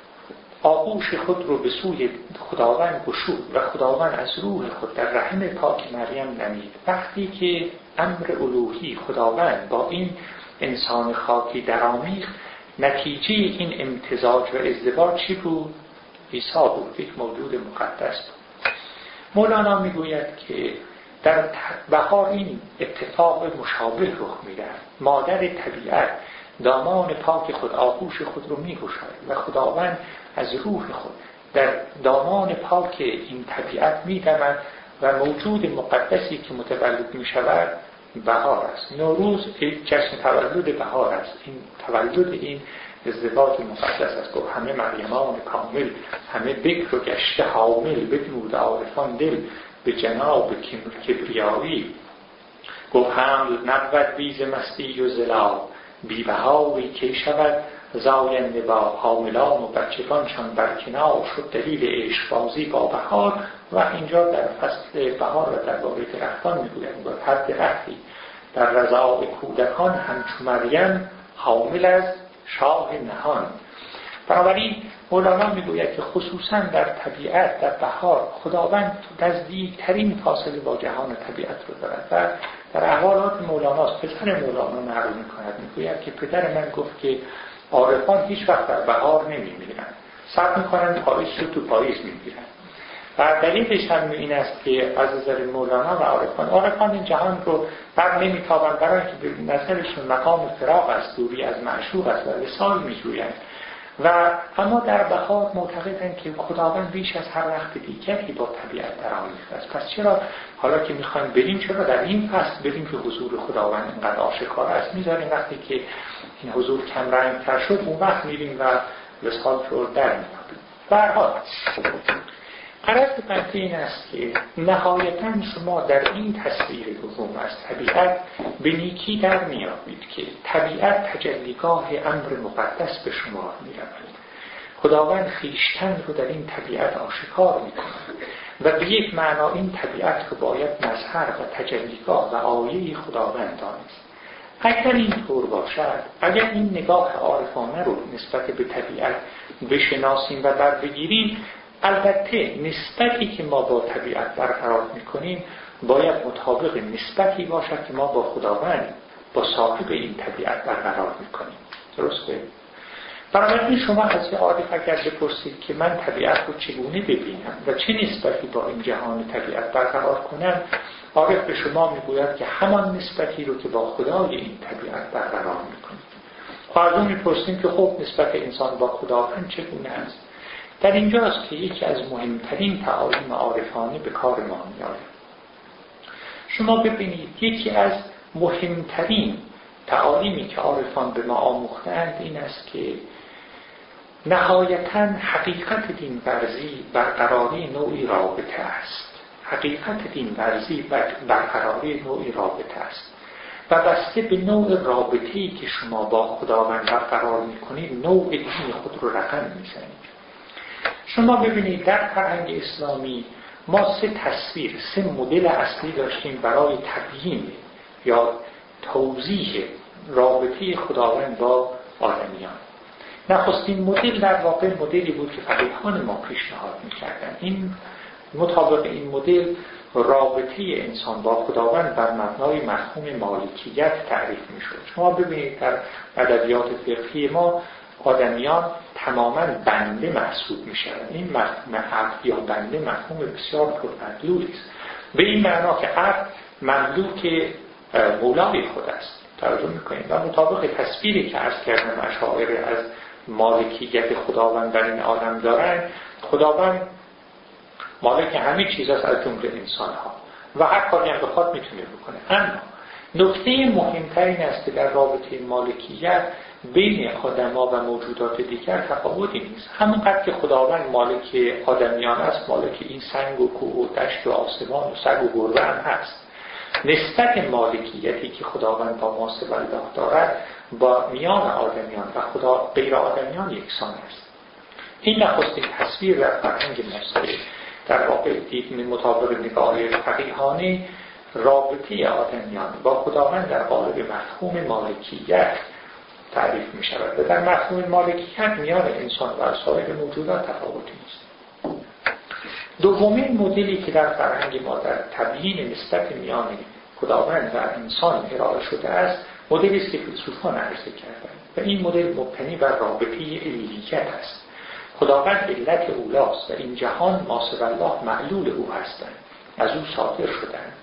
آغوش خود رو به سوی خداوند گشود و خداوند از روح خود در رحم پاک مریم نمید. وقتی که امر الوهی خداوند با این انسان خاکی درآمیخت، نتیجه این امتزاج و ازدواج چی بود؟ عیسی بود، یک موجود مقدس بود. مولانا میگوید که در بهار این اتفاق مشابه رخ می‌دهد. مادر طبیعت دامان پاک خود، آغوش خود رو می‌گشاید و خداوند از روح خود در دامان پاک این طبیعت می‌دمد و موجود مقدسی که متولد می‌شود بهار است. نوروز جشن تولد بهار است. این تولد این ازدواج مقدس است. گفت همه مریمان کامل، همه بکر و گشته حامل، بدرود عارفان دل به جناب کبریایی. گفت حمل نبود بیز مستی و زلال، بی بهاری که شود زاینده با حاملان و بچگانشان برکنار شد دلیل عشقبازی با بهار. و اینجا در فصل بهار و در باره درختان میگوید با هر درختی در رضاع کودکان همچو مریم حامل از شاه نهان. بنابراین مولانا میگوید که خصوصا در طبیعت در بهار خداوند نزدیکترین فاصله با جهان طبیعت رو دارد و در احوالات مولاناست. پسر مولانا نقل میکند، میگوید که پدر من گفت که عارفان هیچ وقت در بهار نمیمیرند، صبر میکنن پاییز رو تو پاییز میمیرند. و دلیلش هم این است که از نظر مولانا و عارفان این جهان رو بر نمیتابند، برای اینکه به نظرشون مقام فراق است، دوری از معشوق است و وصال میجویند. و اما در بهار معتقدند که خداوند بیش از هر وقت دیگری با طبیعت درآمیخته است. پس چرا حالا که میخوایم بریم، چرا در این فصل بریم که حضور خداوند اینقدر آشکار است؟ میذاریم وقتی که این حضور کم رنگ‌تر شد اون وقت میریم و وصال رو در میابیم. به هر حال غرض بنده این است که نهایتاً شما در این تصویر دوم از طبیعت به نیکی در میابید که طبیعت تجلیگاه امر مقدس به شما میرود. خداوند خویشتن رو در این طبیعت آشکار میکند و به یک معنا این طبیعت رو باید مظهر و تجلیگاه و آیه خداوند دانست. اگر این طور باشد، اگر این نگاه عارفانه رو نسبت به طبیعت بشناسیم و بر بگیریم، البته نسبتی که ما با طبیعت برقرار میکنیم باید مطابق نسبتی باشد که ما با خداوند، با صاحب این طبیعت برقرار میکنیم. درسته؟ بنابراین شما از یه عارف اگر بپرسید که من طبیعت رو چگونه ببینم و چه نسبتی با این جهان طبیعت برقرار کنم، عارف به شما میگوید که همان نسبتی رو که با خدای این طبیعت برقرار میکنید. از اون میپرسیم که خب نسبت انسان با خداوند چگونه است؟ در اینجاست که یکی از مهمترین تعالیم عارفانه به کار ما میاد. شما ببینید یکی از مهمترین تعالیمی که عارفان به ما آموختند این است که نهایتاً حقیقت دین ورزی برقراری نوعی رابطه است. حقیقت دین ورزی برقراری نوعی رابطه است و بسته به نوع رابطه‌ای که شما با خداوند برقرار می‌کنید نوع دین خود رو رقم می‌زنید. شما ببینید در فرهنگ اسلامی ما سه مدل اصلی داشتیم برای تبیین یا توضیح رابطه خداوند با آدمیان. نخستین مدل در واقع مدلی بود که فقیهان ما پیشنهاد می‌کردند. این مطابق این مدل رابطه انسان با خداوند بر مبنای مفهوم مالکیت تعریف می‌شد. شما ببینید در ادبیات فقهی ما آدمیان تماماً بنده محسوب می‌شوند. این مفهوم عبد یا بنده مفهوم بسیار پرمدلولی است. به این معنا که عبد مملوک مولای خود است. توجه می‌کنید و مطابق تصویری که عرض کردم اشاعره از مالکیت خداوند در این عالم دارند، خداوند مالک همه چیز است از جمله انسان‌ها و هر کاری هم بخواد میتونه بکنه. اما نکته مهمتر این است که در رابطه مالکیت بین آدم‌ها و موجودات دیگر تفاوتی نیست. همونقدر که خداوند مالک آدمیان است، مالک این سنگ و کوه و دشت و آسمان و سگ و گربه هم هست. نسبت مالکیتی که خداوند با ما سبحانه دارد با میان آدمیان و خدا غیر آدمیان یکسان است. این نخستین تصویر در فرهنگ ماست. در واقع دید مطابق نگاه فقیهانه رابطه آدمیان با خداوند در قالب مفهوم مالکیت تعریف می شود و در مفهوم مالکیت میان انسان و سایر موجودات تفاوتی نیست. دومین مدلی که در فرهنگ ما در تبیین نسبت میان خداوند و انسان ارائه شده است مدلی است که فیلسوفان عرضه کردند و این مدل مبتنی بر رابطه علیت است. خداوند علت اولاست و این جهان ما سوی الله معلول او هستند، از او صادر شدند.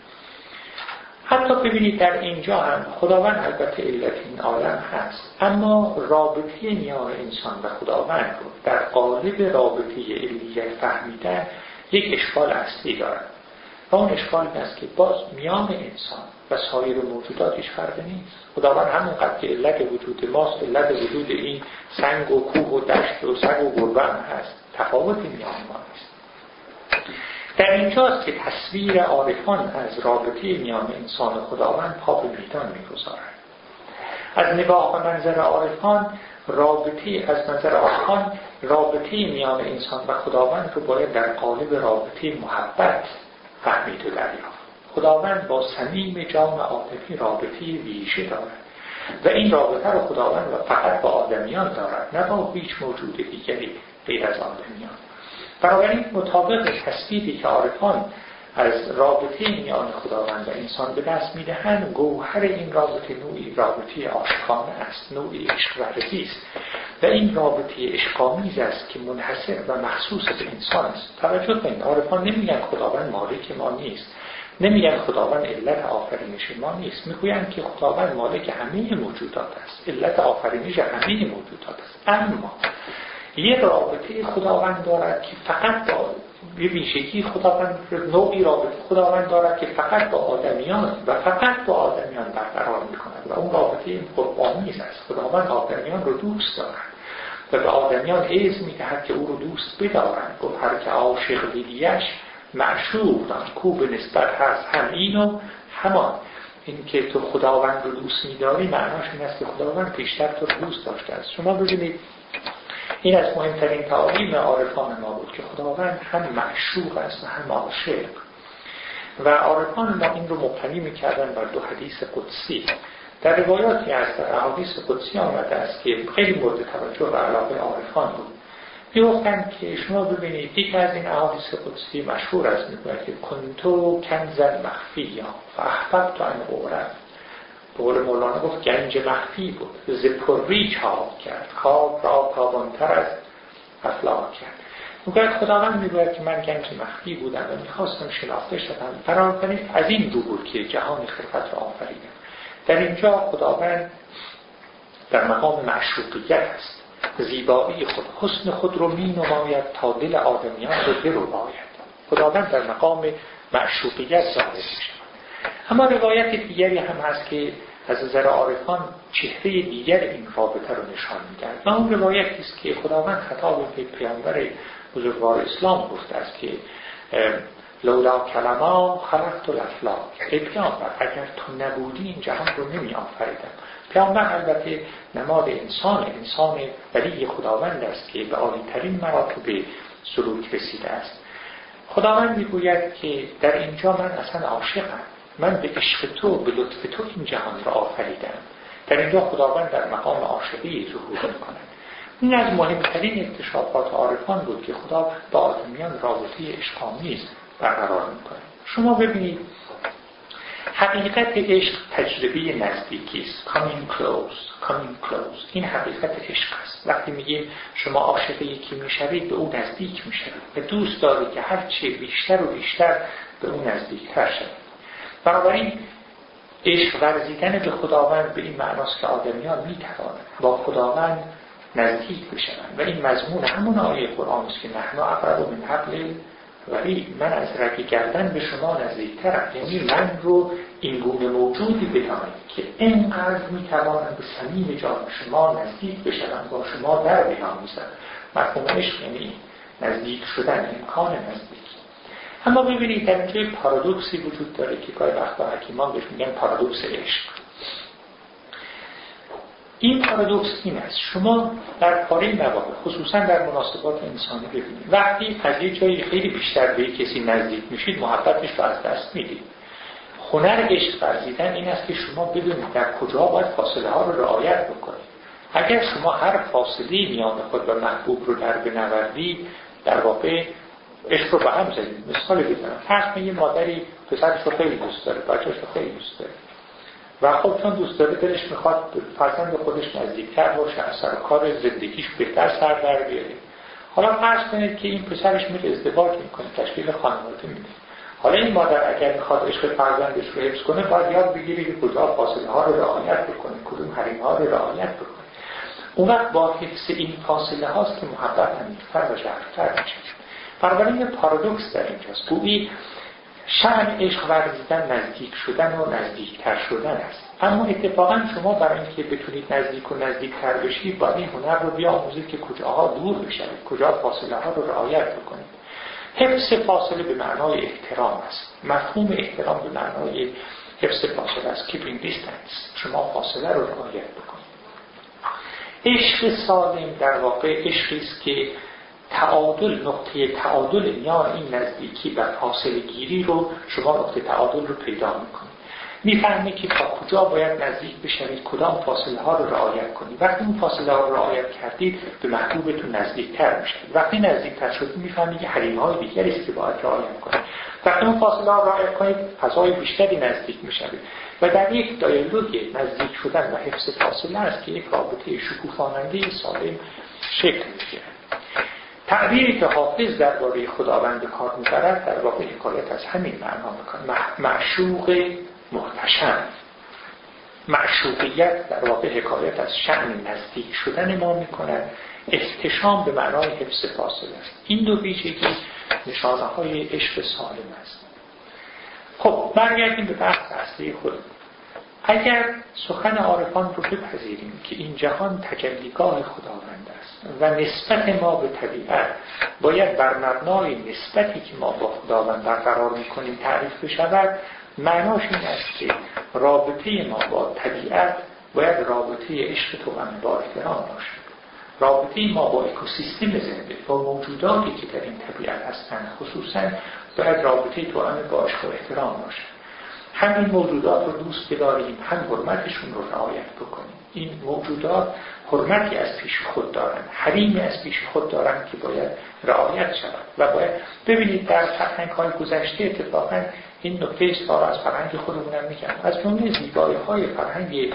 حتی ببینید در اینجا هم خداوند البته علت این عالم هست، اما رابطه میان انسان و خداوند رو در قالب رابطه علیت فهمیدن یک اشکال اصلی دارد و اون اشکال این است که باز میان انسان و سایر موجودات هیچ فرقی نیست. خداوند همونقدر که علت وجود ماست علت وجود این سنگ و کوه و دشت و سگ و گربه هم هست، تفاوتی میان ما نیست. در اینجاست که تصویر عارفان از رابطه میان انسان و خداوند پا به میدان می‌گذارد. از نگاه و منظر عارفان رابطه میان انسان و خداوند رو باید در قالب رابطه محبت فهمید و دریافت. خداوند با صمیم جان آدمی رابطه ویژه دارد و این رابطه رو خداوند فقط با آدمیان دارد، نه با هیچ موجود دیگری غیر از آدمیان. بنابراین مطابق تصویری که عارفان از رابطه میان خداوند و انسان به دست میدهند، گوهر این رابطه نوعی رابطه عاشقانه است، نوعی عشق ورزی است و این رابطه عشق‌آمیز است که منحصر و مخصوص به انسان است. توجه کنید، عارفان نمیگن خداوند مالک ما نیست، نمیگن خداوند علت آفرینش ما نیست، میگویند که خداوند مالک همه موجودات است، علت آفرینش همه موجودات است. اما یه رابطه خداوند دارد که فقط با یه ویژگی خداوند، نوعی رابطه خداوند دارد که فقط با آدمیان و فقط با آدمیان برقرار می‌کند و اون رابطه قربانی‌آمیز است. خداوند آدمیان رو دوست دارد و به آدمیان اذن می‌دهد که او رو دوست بدارند. گفت هر که عاشق دیدیش معشوق دان، کو به نسبت هست هم این و همان. این که تو خداوند رو دوست می‌داری معناش این است که خداوند پیشتر تو رو دوست داشته است. شما ببینید این از مهمترین تعالیم عارفان ما بود که خداوند هم معشوق است و هم عاشق و عارفان ما این رو مبتنی می‌کردن بر دو حدیث قدسی. در روایاتی از احادیث قدسی آمده است که خیلی مورد توجه و علاقه عارفان بود. می‌گفتند که شما ببینید یکی از این احادیث قدسی مشهور است، می‌گوید که کنتو کنزا مخفیا فاحببت ان اعرف. به قول مولانا گفت گنج مخفی بود، ز پری چاک کرد، کار را تابانتر از افلاک کرد. میگوید خداوند میگوید که من گنج مخفی بودم و میخواستم شناخته شدم، بنابراین از این رو بود که جهان خلقت را آفریدم. در اینجا خداوند در مقام معشوقیت است. زیبایی خود، حسن خود رو می نماید تا دل آدمیان رو برباید. خداوند در مقام معشوقیت ظاهر می شود. اما روایت دیگری هم هست که از نظر عارفان چهره دیگر این رابطه رو نشان می‌دهد و اون روایتی است که خداوند خطاب به پیامبر بزرگوار اسلام گفته است که لولا کلما خلقت الافلاک، ای پیامبر اگر تو نبودی این جهان رو نمی آفریدم. پیامبر البته نماد انسان ولی خداوند است که به عالی ترین مراتب سلوک رسیده است. خداوند میگوید که در اینجا من اصلا عاشقم، من به عشق تو، به لطف تو این جهان را آفریدم. در اینجا خداوند در مقام عاشقی ظهور می‌کند. این از مهمترین اکتشافات عارفان بود که خدا با آدمیان رابطه عشق‌آمیز برقرار می‌کند. شما ببینید حقیقت عشق تجربه نزدیکی است. coming close. این حقیقت عشق است. وقتی میگیم شما عاشق یکی میشوید، به او نزدیک میشوید و دوست دارید که هر چه بیشتر و بیشتر به او نزدیکتر شوید. بنابراین عشق ورزیدن به خداوند به این معناست که آدمیان میتوانند با خداوند نزدیک بشوند و این مضمون همون آیه قرآن است که نحن اقرب من حبل الورید، من از رگ گردن به شما نزدیکترم. یعنی من رو این گونه موجودی بدانید که اینقدر میتوانم به صمیم جان شما نزدیک بشوم، با شما در بیاموزم. مفهوم عشق یعنی نزدیک شدن، امکان نزدیکی. اما ببینید در اینجا پارادوکسی وجود داره که گاهی وقتا حکیمان بهش میگن پارادوکس عشق. این پارادوکس این است: شما در پاره مواقع خصوصا در مناسبات انسانی ببینید وقتی از یه جایی خیلی بیشتر به کسی نزدیک میشید محبتش رو از دست میدید. هنر عشق ورزیدن این است که شما بدونید در کجا باید فاصله ها رو رعایت بکنید. اگر شما هر فاصله میان خود و محبوب رو در بنوردید در واقع عشق رو به هم زدید. مثال بزنم، فرض کنید مادری پسرش رو خیلی دوست داره، بچه‌ش رو خیلی دوست داره و خب چون دوست داره دلش میخواد فرزند خودش نزدیکتر باشه، از سر کار زندگیش بهتر سر در بیاره. حالا فرض کنید که این پسرش میره ازدواج میکنه، تشکیل خانواده میده. حالا این مادر اگر میخواد عشق فرزندش رو حفظ کنه باید یاد بگیره که کجا فاصله ها رو رعایت بکنه، کدوم حریم ها رو رعایت بکنه. اون وقت با حفظ این فاصله هاست که محبت عمیق‌تر و ژرف‌تر میشه. بنابراین پارادوکس در اینجاست. گویی شأن عشق ورزیدن نزدیک شدن و نزدیکتر شدن است. اما اتفاقا شما برای اینکه بتونید نزدیک و نزدیکتر بشید باید این هنر رو بیاموزید که کجاها دور بشوید، کجا فاصله ها رو رعایت بکنید. حفظ فاصله به معنای احترام است. مفهوم احترام به معنای حفظ فاصله است. keeping distance. شما فاصله رو رعایت بکنید. عشق سالم در واقع عشقی است که نقطه تعادل میان این نزدیکی و فاصله گیری رو شما نقطه تعادل رو پیدا میکنید. میفهمید که تا کجا باید نزدیک بشوید، کدام فاصله ها رو رعایت کنید. وقتی اون فاصله ها رو رعایت کردید به محبوبتون نزدیکتر میشید. وقتی نزدیکتر شدید میفهمید که حریم های دیگری است که باید رعایت کنید. وقتی اون فاصله ها رو رعایت کنید فضای بیشتری نزدیک میشوید و در یک دیالوگ نزدیک شدن و حفظ فاصله است که یک رابطه شکوفاننده سالم شکل میگیرد. تعبیری که حافظ درباره خداوند کار می‌برد در واقع حکایت از همین معنا می‌کند. معشوق محتشم. معشوقیت در واقع حکایت از شأن نزدیک شدن ما می‌کند. احتشام به معنای حفظ فاصله است. این دو ویژگی نشانه‌های عشق سالم است. خب برگردیم به بحث اصلی خود. اگر سخن عارفان رو بپذیریم که این جهان تجلیگاه خداوند است و نسبت ما به طبیعت باید بر مبنای نسبتی که ما با خداوند برقرار می‌کنیم تعریف بشود، معناش این است که رابطه ما با طبیعت باید رابطه عشق توأم با احترام باشد. رابطه ما با اکوسیستم زنده، با موجوداتی که در این طبیعت هستند خصوصا باید رابطه توأم با عشق و احترام باشد. هم این موجودات رو دوست بداریم، هم حرمتشون رو رعایت بکنیم. این موجودات حرمتی از پیش خود دارن، حریمی از پیش خود دارن که باید رعایت شود و باید ببینید در فرهنگ‌های گذشته اتفاقا این نکته است از فرهنگ خودمونم میگم. از جمله زیبایی‌های فرهنگ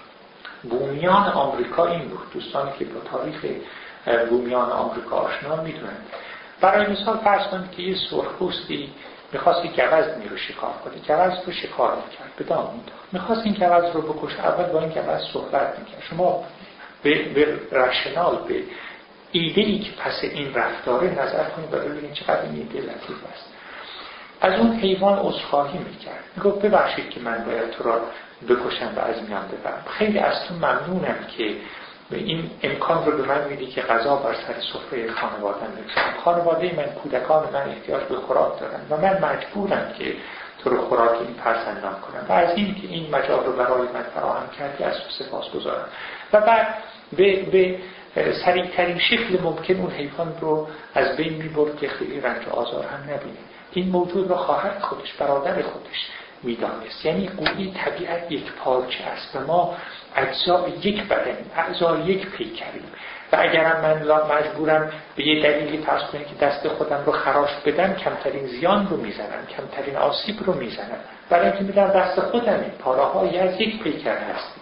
بومیان آمریکا این بود. دوستانی که با تاریخ بومیان آمریکا آشنا میدونن. برای مثال فرض کنید که یه سرخپوستی میخواست این گوزنی رو شکار کنه، گوزن رو شکار میکرد، به دام میداد. میخواست این گوزن رو بکشه، اول با این گوزن صحبت میکرد. شما به رشنال، به ایده‌ای که پس این رفتاره نظر کنید و ببینید چقدر این ایده لطیف است. از اون حیوان عذرخواهی میکرد، میگفت ببخشید که من باید تو را بکشم و از میان ببرم، خیلی از تو ممنونم که به این امکان رو به من میدی که غذا بر سر سفره خانواده‌ام بگذارم. خانواده من، کودکان من احتیاج به خوراک دارن و من مجبورم که تو رو خوراک این فرزندان کنم و از این که این مجال رو برای من فراهم کردی از تو سپاسگزارم. و بعد به سریع‌ترین شکل ممکن اون حیوان رو از بین می‌برد که خیلی رنج و آزار هم نبینه. این موجود رو خواهر خودش، برادر خودش میدانست. یعنی گویی طبیعت یک پارچه است و ما اجزای یک بدن، اعضای یک پیکریم و اگرم من مجبورم به یه دلیلی فرض کنید که دست خودم رو خراش بدم، کمترین زیان رو میزنم، کمترین آسیب رو میزنم، برای اینکه میگم دست خودمه، پاره‌هایی از یک پیکر هستیم.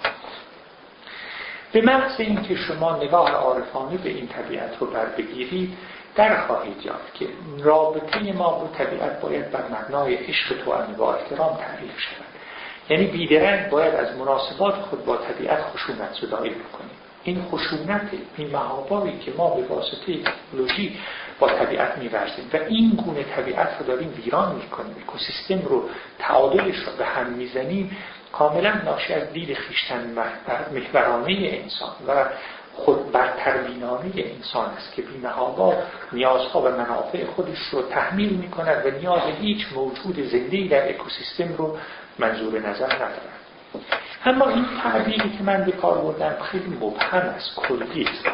به محض اینکه شما نگاه عارفانه به این طبیعت رو بر بگیرید، در خواهید یافت که رابطه ما با طبیعت باید بر مبنای عشق توأم با احترام تعریف شود. یعنی بیدرنگ باید از مناسبات خود با طبیعت خشونت زدایی بکنیم. این خشونت، این محابایی که ما به واسطه تکنولوژی با طبیعت می‌ورزیم و این گونه طبیعت رو داریم ویران می‌کنیم، اکوسیستم رو، تعادلش رو به هم می‌زنیم، کاملا ناشی از دید خویشتن محورانه انسان و خود برتربینانه انسان است که بی‌محابا نیازها و منافع خودش رو تحمیل می‌کند و نیاز هیچ موجود زنده‌ای در اکوسیستم رو منظور نظر ندارد. اما این تعبیری که من به کار بردم خیلی مبهم است، کلی است.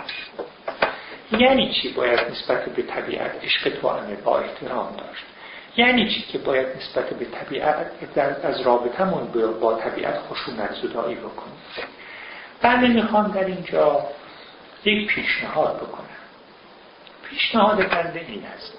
یعنی چی باید نسبت به طبیعت عشق توأم با احترام داشت؟ یعنی چی که باید نسبت به طبیعت از رابطمون با طبیعت خشونت زدایی بکنیم؟ بله، میخوام در اینجا یک پیشنهاد بکنم. پیشنهاد بنده این است.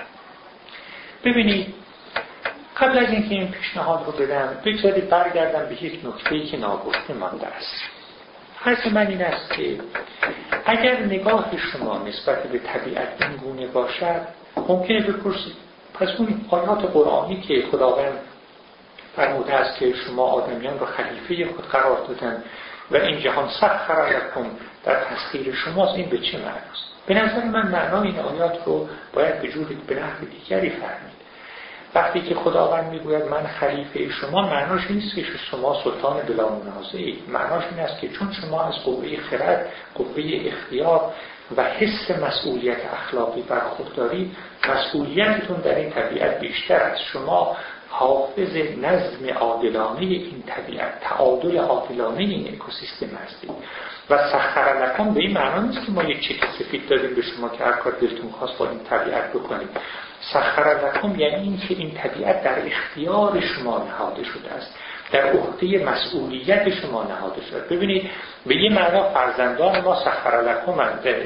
ببینید، قبل از اینکه این پیشنهاد رو بدم، بگذارید برگردم به یک نکته‌ای که ناگفته مانده است. حرف من این است که اگر نگاه شما نسبت به طبیعت این گونه باشد، ممکنه بپرسید پس اون آیات قرآنی که خداوند فرموده است که شما آدمیان رو خلیفه خود قرار دادن و این جهان سخر لکم در تسخیر شماست، این به چه معناست؟ به نظر من معنای این آیات رو باید به جور به نحو دیگری فهمید. وقتی که خداوند میگوید من خلیفه شما، معناش نیست که شما سلطان بلا منازعید. معناش این است که چون شما از قوه خرد، قوه اختیار و حس مسئولیت اخلاقی برخورداری، مسئولیتتون در این طبیعت بیشتر است. شما حافظ نظم عادلانه این طبیعت، تعادل عادلانه این اکوسیستم هستید. و سخر لکم به این معنا نیست که ما یک چک سفید دادیم به شما که هر کار دلتون خواست با این طبیعت بکنید. سخر لکم یعنی این که این طبیعت در اختیار شما نهاده شده است، در عهده مسئولیت شما نهاده شده. ببینید، به یه معنا فرزندان ما سخر لکم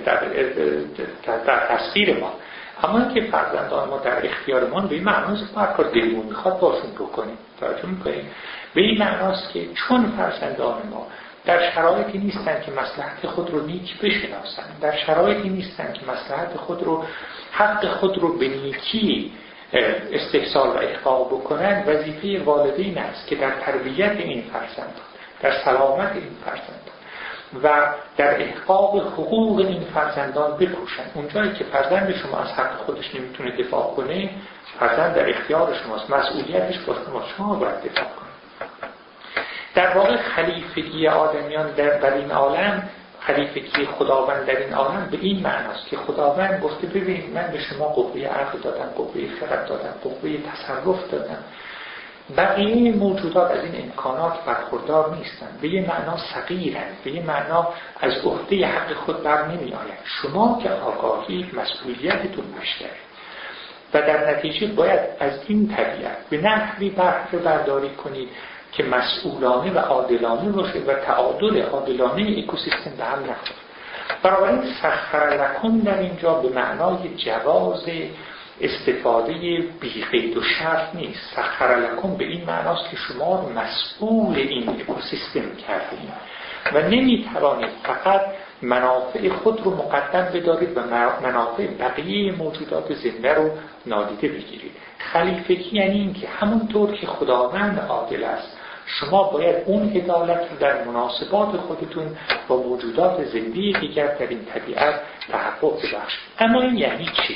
در تسخیر ما، اما اینکه فرزندان ما در اختیار ما به این معناست که هر کار دلمون میخواد باشون بکنیم. توجه میکنیم؟ به این معناست که چون فرزندان ما در شرایطی نیستن که مصلحت خود رو نیک بشناسن، در شرایطی نیستن که مصلحت خود رو، حق خود رو به نیکی استحصال و احقاق بکنن، وظیفه والدین است که در تربیت این فرزندان، در سلامت این فرزندان و در احقاق حقوق این فرزندان بکوشن. اونجایی که فرزند شما از حق خودش نمیتونه دفاع کنه، فرزند در اختیار شماست، مسئولیتش با شما باید دفاع کنه. در واقع خلیفگی آدمیان در این عالم، خلیفگی خداوند در این عالم به این معناست که خداوند گفته ببینید من به شما قوه عقل دادم، قوه خرد دادم، قوه تصرف دادم. بقیه موجودات از این امکانات برخوردار نیستند، به یه معنا صغیرند، به یه معنا از عهده حق خود بر نمی آیند. شما که آگاهی مسئولیتتون بیشتره و در نتیجه باید از این طبیعت به نحوی بهره برداری کنید که مسئولانه و عادلانه باشه و تعادل عادلانه اکوسیستم به هم نخوره. بنابراین سخر لکم در اینجا به معنای جواز استفاده بی قید و شرط نیست. سخر لکم به این معناست که شما مسئول این اکوسیستم کردید و نمیتوانید فقط منافع خود رو مقدم بدارید و منافع بقیه موجودات زنده رو نادیده بگیرید. خلیفگی یعنی این که همونطور که خداوند عادل است، شما باید اون عدالت رو در مناسبات خودتون با موجودات زنده دیگر در این طبیعت تحقق ببخشید. اما این یعنی چی؟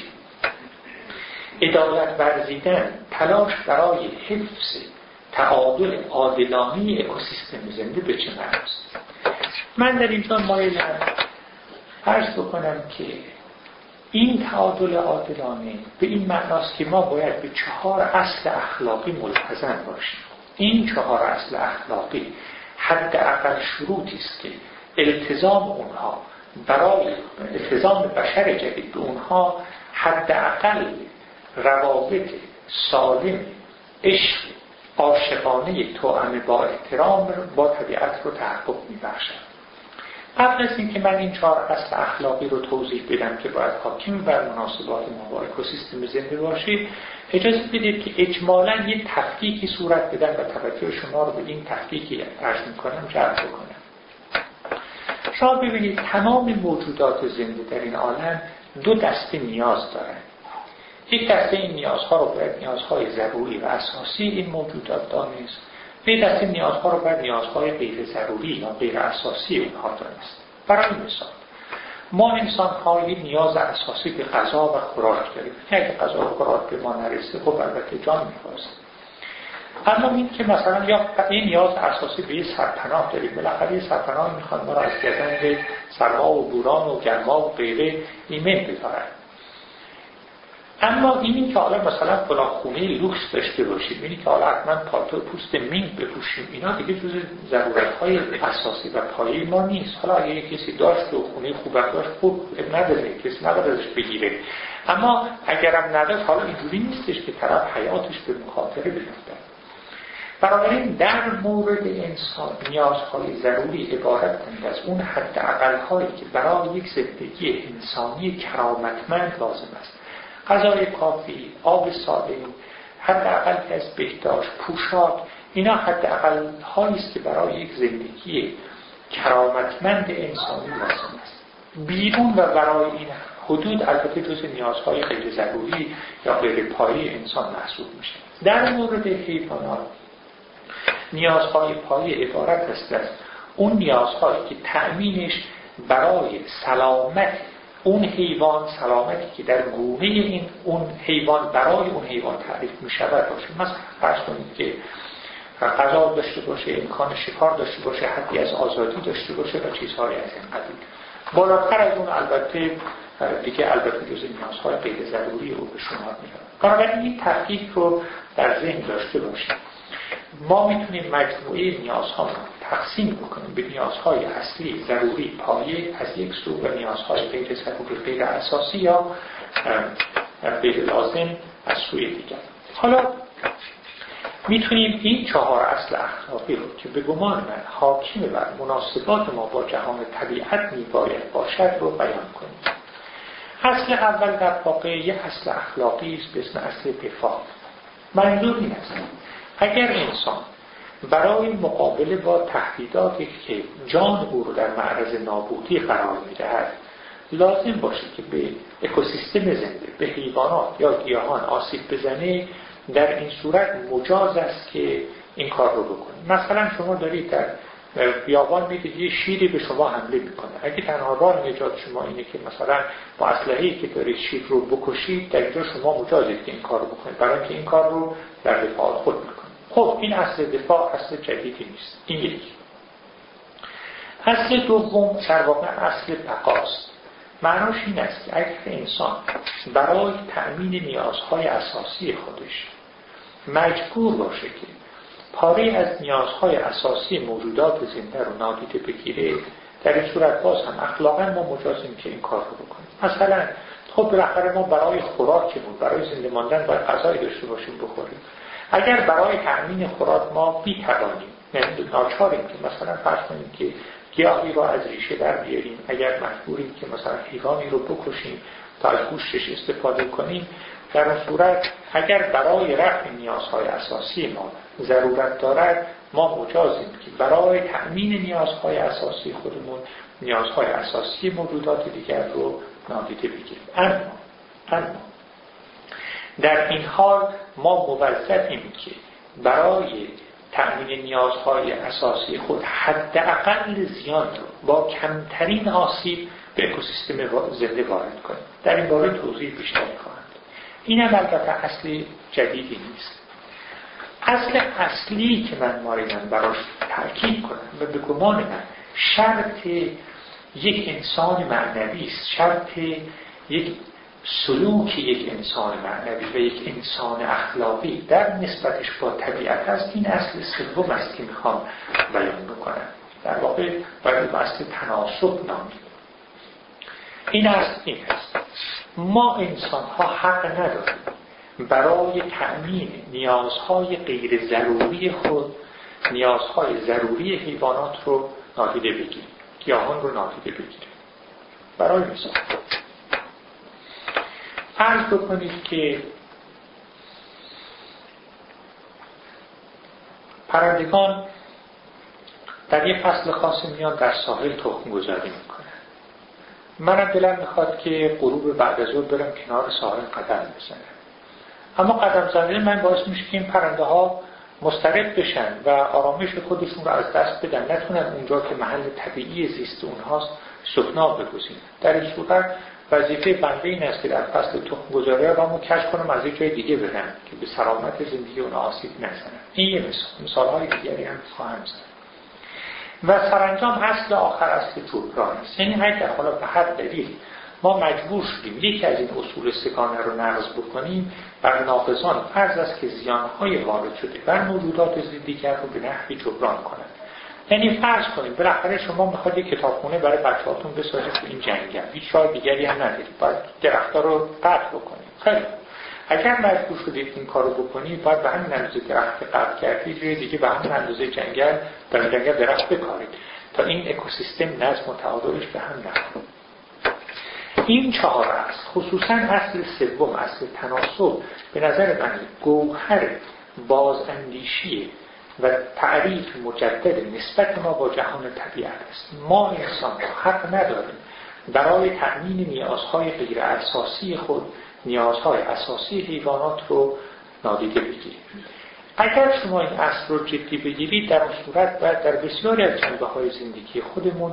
عدالت ورزیدن، تلاش برای حفظ تعادل عادلانه اکوسیستم زنده به چه معناست؟ من در اینجا مایلم عرض بکنم که این تعادل عادلانه به این معناست که ما باید به 4 اصل اخلاقی ملتزم باشیم. این 4 اصل اخلاقی حداقل شروطی است که التزام اونها برای التزام بشر جدید به اونها حداقل روابط سالم، عشق، عاشقانه توأم با احترام با طبیعت رو تحقق می‌بخشد. قبل از اینکه من این 4 اصل اخلاقی رو توضیح بدم که باید حاکم بر مناسبات ما با اکوسیستم زنده باشه، اجازه بدید که اجمالاً یک تفکیکی صورت بدم و توجه شما رو به این تفکیکی عرض می‌کنم جلب بکنم. شما ببینید تمام موجودات زنده در این عالم 2 دسته نیاز دارند. یک دسته این نیازها رو باید نیازهای ضروری و اساسی این موجودات دانست. یک دسته نیازها رو باید نیازهای غیر ضروری یا غیر اساسی اونها دانست. برای مثال ما انسان‌های نیاز اساسی به غذا و خوراک داریم. اگه غذا و خوراک به ما نرسه خب البته جان می‌خواسته. اما این که مثلا یا این نیاز اساسی به یه سرپناه داریم، بالاخره یه سرپناه میخواد ما را از گزند سرما و بوران و گرما و غیره ایمن بدارن. اما اینی که حالا مثلا فلان خونه لوکس داشته باشیم، اینی که حالا حتما پالتو پوست مینگ بپوشیم، اینا دیگه جز ضرورت‌های اساسی و پایه‌ای ما نیست. حالا اگه کسی داشت و خونه خوب داشت خوب نداره، کسی نباید ازش بگیره. اما اگرم نداشت حالا اینجوری نیستش که طرف حیاتش به مخاطره بیفته. بنابراین در مورد انسان نیازهای ضروری عبارتند از اون حداقل‌هایی که برای یک زندگی انسانی کرامتمند لازم است. غذای کافی، آب سالم، حداقل از بهداشت، پوشاک، اینا حداقل‌هایی است که برای یک زندگی کرامتمند انسانی لازم است. بیرون و ورای این حدود البته جز نیازهای غیر ضروری یا غیر پایه انسان محسوب میشه. در مورد حیوانات نیازهای پایه عبارت است از اون نیازهایی که تأمینش برای سلامت اون حیوان، سلامتی که در گونه این اون حیوان برای اون حیوان تعریف می شود باشه. مثلا فرض کنید که غذا داشته باشه، امکان شکار داشته باشه، حدی از آزادی داشته باشه و چیزهای از این قبیل. بالاتر از اون البته جز نیازهای غیر ضروری رو به شمار می‌برد. بنابراین این تفکیک رو در ذهن داشته باشیم. ما میتونیم مجموعه نیازها رو تقسیم بکنیم به نیازهای اصلی، ضروری، پایه از یک سو و نیازهای غیر ضروری، غیر اساسی یا غیر لازم از سوی دیگر. حالا میتونیم این 4 اصل اخلاقی رو که به گمان من حاکم بر مناسبات ما با جهان طبیعت میباید باشد رو بیان کنیم. اصل اول در واقع یک اصل اخلاقی است به اسم اصل دفاع. منظور این است اگر انسان برای مقابله با تهدیداتی که جان او رو در معرض نابودی قرار می‌دهد لازم باشه که به اکوسیستم زنده، به حیوانات یا گیاهان آسیب بزنه، در این صورت مجاز است که این کار رو بکنه. مثلا شما دارید در بیابان میدید یه شیری به شما حمله میکنه. اگه تنها راه نجات شما اینه که مثلا با اسلحه‌ای که دارید شیر رو بکشید، در اینجا شما مجازید که این کار رو بکنید، برای اینکه این کار رو در دفاع خود میکنید. خب این اصل دفاع اصل جدیدی نیست. این یکی. اصل دوم در واقع اصل بقاست. معناش این است که اگر انسان برای تأمین نیازهای اساسی خودش مجبور باشه که پاره از نیازهای اساسی موجودات زنده رو نادیده بگیره، در این صورت باز هم اخلاقا ما مجازیم که این کار رو بکنیم. مثلا خب بالاخره ما برای خوراکمون، برای زنده ماندن باید غذایی داشته باشیم بخوریم. اگر برای تأمین خوراک ما بی‌توانیم، ناچاریم که مثلا فرض کنیم که گیاهی رو از ریشه در بیاریم، اگر مجبوریم که مثلا حیوانی رو بکشیم تا از گوشتش استفاده کنیم، در اون صورت اگر برای رفع نیازهای اساسی ما ضرورت دارد، ما مجازیم که برای تأمین نیازهای اساسی خودمون نیازهای اساسی موجودات دیگر رو نادیده بگیریم. اما در این حال ما موظفیم که برای تأمین نیازهای اساسی خود حداقل زیان رو با کمترین آسیب به اکوسیستم زنده وارد کنیم. در این باره توضیح بیشتری خواهم داد. این هم البته اصلی جدیدی نیست. اصل اصلی که من مایلم براش تأکید کنم و به گمان من شرط یک انسان معنوی است، شرط یک سلوک یک انسان معنوی و یک انسان اخلاقی در نسبتش با طبیعت است. این اصل سوم است که میخوام بیان بکنم. در واقع باید اصل تناسب نامید. این اصل این است: ما انسان ها حق نداریم برای تأمین نیازهای غیر ضروری خود نیازهای ضروری حیوانات رو نادیده بگیریم، گیاهان رو نادیده بگیریم. برای مثال فرض بکنید که پرندگان در یک فصل خاص میان در ساحل تخم گذاری میکنن. منم دلم میخواد که غروب بعد از ظهر برم کنار ساحل قدم بزنم، اما قدم زدن من باعث میشه که این پرنده ها مضطرب بشن و آرامش خودشون رو از دست بدن، نتونن اونجا که محل طبیعی زیست اونهاست سکنا بگزینن. در این صورت وظیفه بنده این است که در فصل تخم گذاری رامو کشف کنم از یک جای دیگه برم که به سلامت زندگی اون آسیب نزنن. این یه مثالهای دیگری هم خواهم زد. و سرانجام اصل آخر اصل جبران است. یعنی اگر حالا به هر دلیل ما مجبور شدیم یکی از این اصول سگانه رو نقض بکنیم، بر ناقضان فرض است که زیانهای وارد شده بر موجودات دیگر رو به نحوی جبران کنند. یعنی فرض کنیم بالاخره شما میخواید یک کتابخونه برای بچه‌هاتون بسازید تو این جنگل، هیچ راه دیگری هم ندارید، باید درخت‌ها رو قطع بکنید. خیلی اگر مجبور شدید این کارو بکنید، باید به همین اندازه درخت قطع کردید، جای دیگه به همین اندازه جنگل در جنگل درخت بکارید تا این اکوسیستم نظم و تعادلش به هم نخوره. این چهار است، خصوصا اصل سوم، اصل تناسب، به نظر من گوهر بازاندیشی و تعریف مجدد نسبت ما با جهان طبیعت است. ما انسان حق نداریم برای تأمین نیازهای غیر اساسی خود نیازهای اساسی حیوانات رو نادیده بگیریم. اگر شما این اصل رو جدی بگیرید، در اون صورت باید در بسیاری از جنبه‌های زندگی خودمون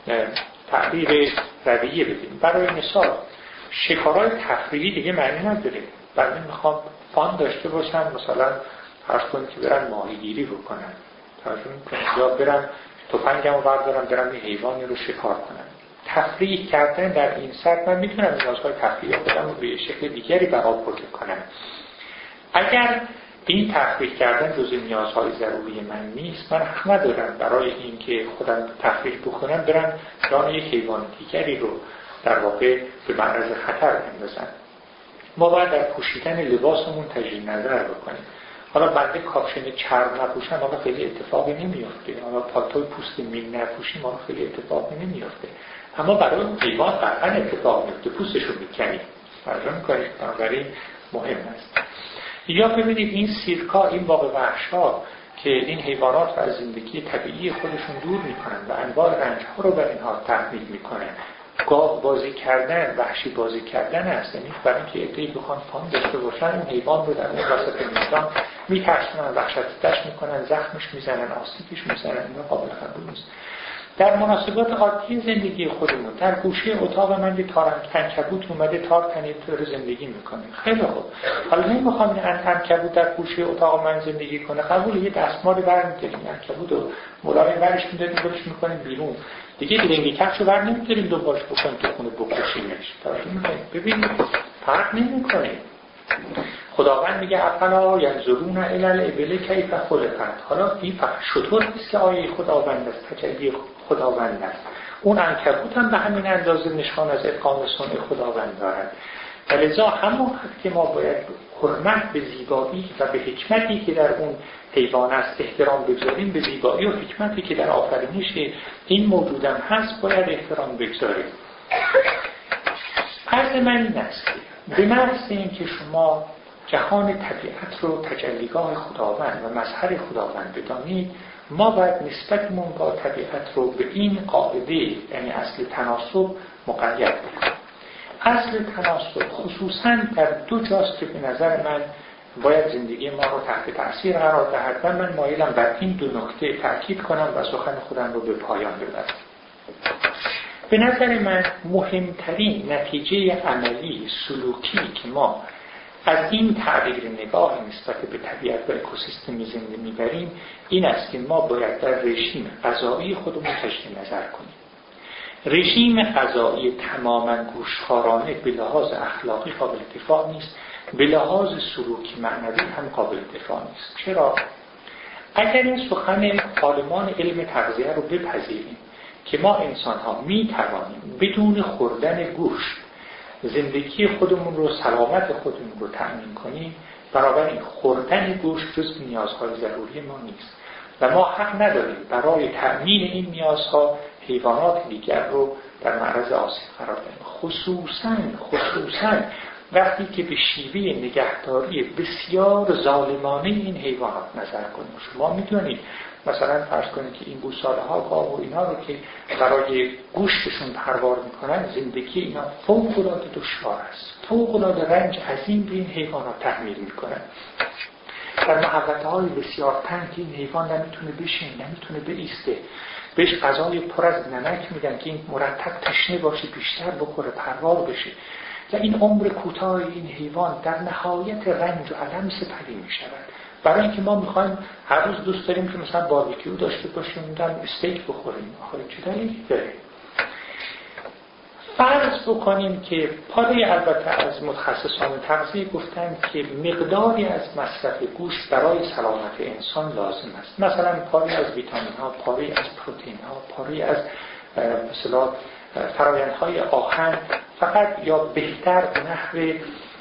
تغییر رویه بدیم. برای مثال شکارهای تفریحی دیگه معنی نداره. من میخوام فان داشته باشم، مثلا فرض کنید که برن ماهیگیری بکنن، یا برم تفنگم رو بردارم برم یه حیوانی رو شکار کنم. تفریح کردن در این سطح من میتونم نیازهای تفریحی خودم رو به شکل دیگری برآورده کنم. اگر این تفریح کردن جزء نیازهای ضروری من نیست، من حق ندارم برای اینکه خودم تفریح بکنم برم جان یک حیوان دیگری رو در واقع به معرض خطر بندازم. ما باید در پوشیدن لباسمون تجدید نظر بکنیم. حالا بنده کاپشن چرم نپوشم، حالا خیلی اتفاقی نمیفته. حالا پالتوی پوست میل نپوشیم، حالا خیلی اتفاقی نمیفته. اما برای اون حیوان قطعا اتفاق میفته، پوستشو میکنیم، فرض میکنیم. بنابراین مهم است. یا ببینید این سیرکا، این باغ وحشا که این حیوانات رو از زندگی طبیعی خودشون دور میکنن و انواع رنجها رو بر اینها تحمیل میکنن. گاو بازی کردن، وحشی بازی کردن است. یعنی برای اینکه عده‌ای بخوان فان داشته باشن، اون حیوان رو در اون وسط میدان میترسونن، وحشتش میکنن، زخمش میزنن، آسیبش میزنن. اینا قابل قبول نیست. در مناسبات عادی زندگی خودمون، در گوشه اتاق من یه عنکبوت اومده تار تنید داره زندگی میکنه. خیلی خوب، حالا نمیخوام این عنکبوت در گوشه اتاق من زندگی کنه، قبول، یه دستمال برمی‌داریم عنکبوت رو ملایم برش می‌داریم، برش می‌کنیم بیرون. دیگه لنگی کفشو بر نمی‌داریم دنبالش بکنیم تو خونه بکشیمش. ببینید فرق نمی‌کنه. خداوند میگه افلا ینظرون الی الابل کیف خلقت. حالا این فقط شطور نیست که آیه خداوند است، تجلی خداوند است. اون عنکبوت هم به همین اندازه نشان از اتقان صنع خداوند دارد. ولذا همون وقت که ما باید حرمت به زیبایی و به حکمتی که در اون حیوان است احترام بگذاریم، به زیبایی و حکمتی که در آفرینش این موجودم هست باید احترام بگذاریم. عرض من این است به محض این که شما جهان طبیعت رو تجلیگاه خداوند و مظهر خداوند بدانید، ما باید نسبتمون با طبیعت رو به این قاعده، یعنی اصل تناسب، مقید بکنیم. اصل تناسب خصوصا در دو جاست که به نظر من باید زندگی ما رو تحت تأثیر قرار دهد و من مایلم بر این دو نکته تأکید کنم و سخن خودم رو به پایان ببرم. به نظر من مهمترین نتیجه عملی سلوکی که ما از این تغییر نگاه نسبت به طبیعت و اکوسیستمی زنده میبریم این است که ما باید در رژیم غذایی خودمون تجدید نظر کنیم. رژیم غذایی تماما گوشخوارانه به لحاظ اخلاقی قابل دفاع نیست، به لحاظ سلوکی معنوی هم قابل دفاع نیست. چرا؟ اگر این سخن عالمان علم تغذیه رو بپذیریم که ما انسان ها می توانیم بدون خوردن گوشت زندگی خودمون رو، سلامت خودمون رو تأمین کنیم، بنابراین خوردن گوشت جز نیازهای ضروری ما نیست و ما حق نداریم برای تأمین این نیازها حیوانات دیگر رو در معرض آسیب قرار دهیم. خصوصاً وقتی که به شیوه نگهداری بسیار ظالمانه این حیوانات نظر کنیم. شما میدونید مثلا فرض کنید که این گوساله ها گاو و اینا رو که برای گوشتشون پروار میکنن، زندگی اینا فوق‌العاده دشوار است، فوق‌العاده رنج عظیم به این حیوانات تحمیل میکنن. در محوطه های بسیار تنگ این حیوان نمیتونه بشینه، نمیتونه بایسته، بهش غذای پر از نمک میدن که این مرتب تشنه باشه، بیشتر بخوره، پروار بشه و این عمر کوتاه این حیوان در نهایت رنج و الم سپری میشود. برای اینکه ما میخوایم هر روز دوست داریم که مثلا باربیکیو داشته باشیم، میدن استیک بخوریم، آخه چه دلیلی داره؟ فرض بکنیم که البته از متخصصان تغذیه گفتن که مقداری از مصرف گوشت برای سلامت انسان لازم است. مثلا پاری از ویتامین ها، پاری از پروتئین ها، پاری از مثلا فرآیندهای آهن فقط یا بهتر به نحو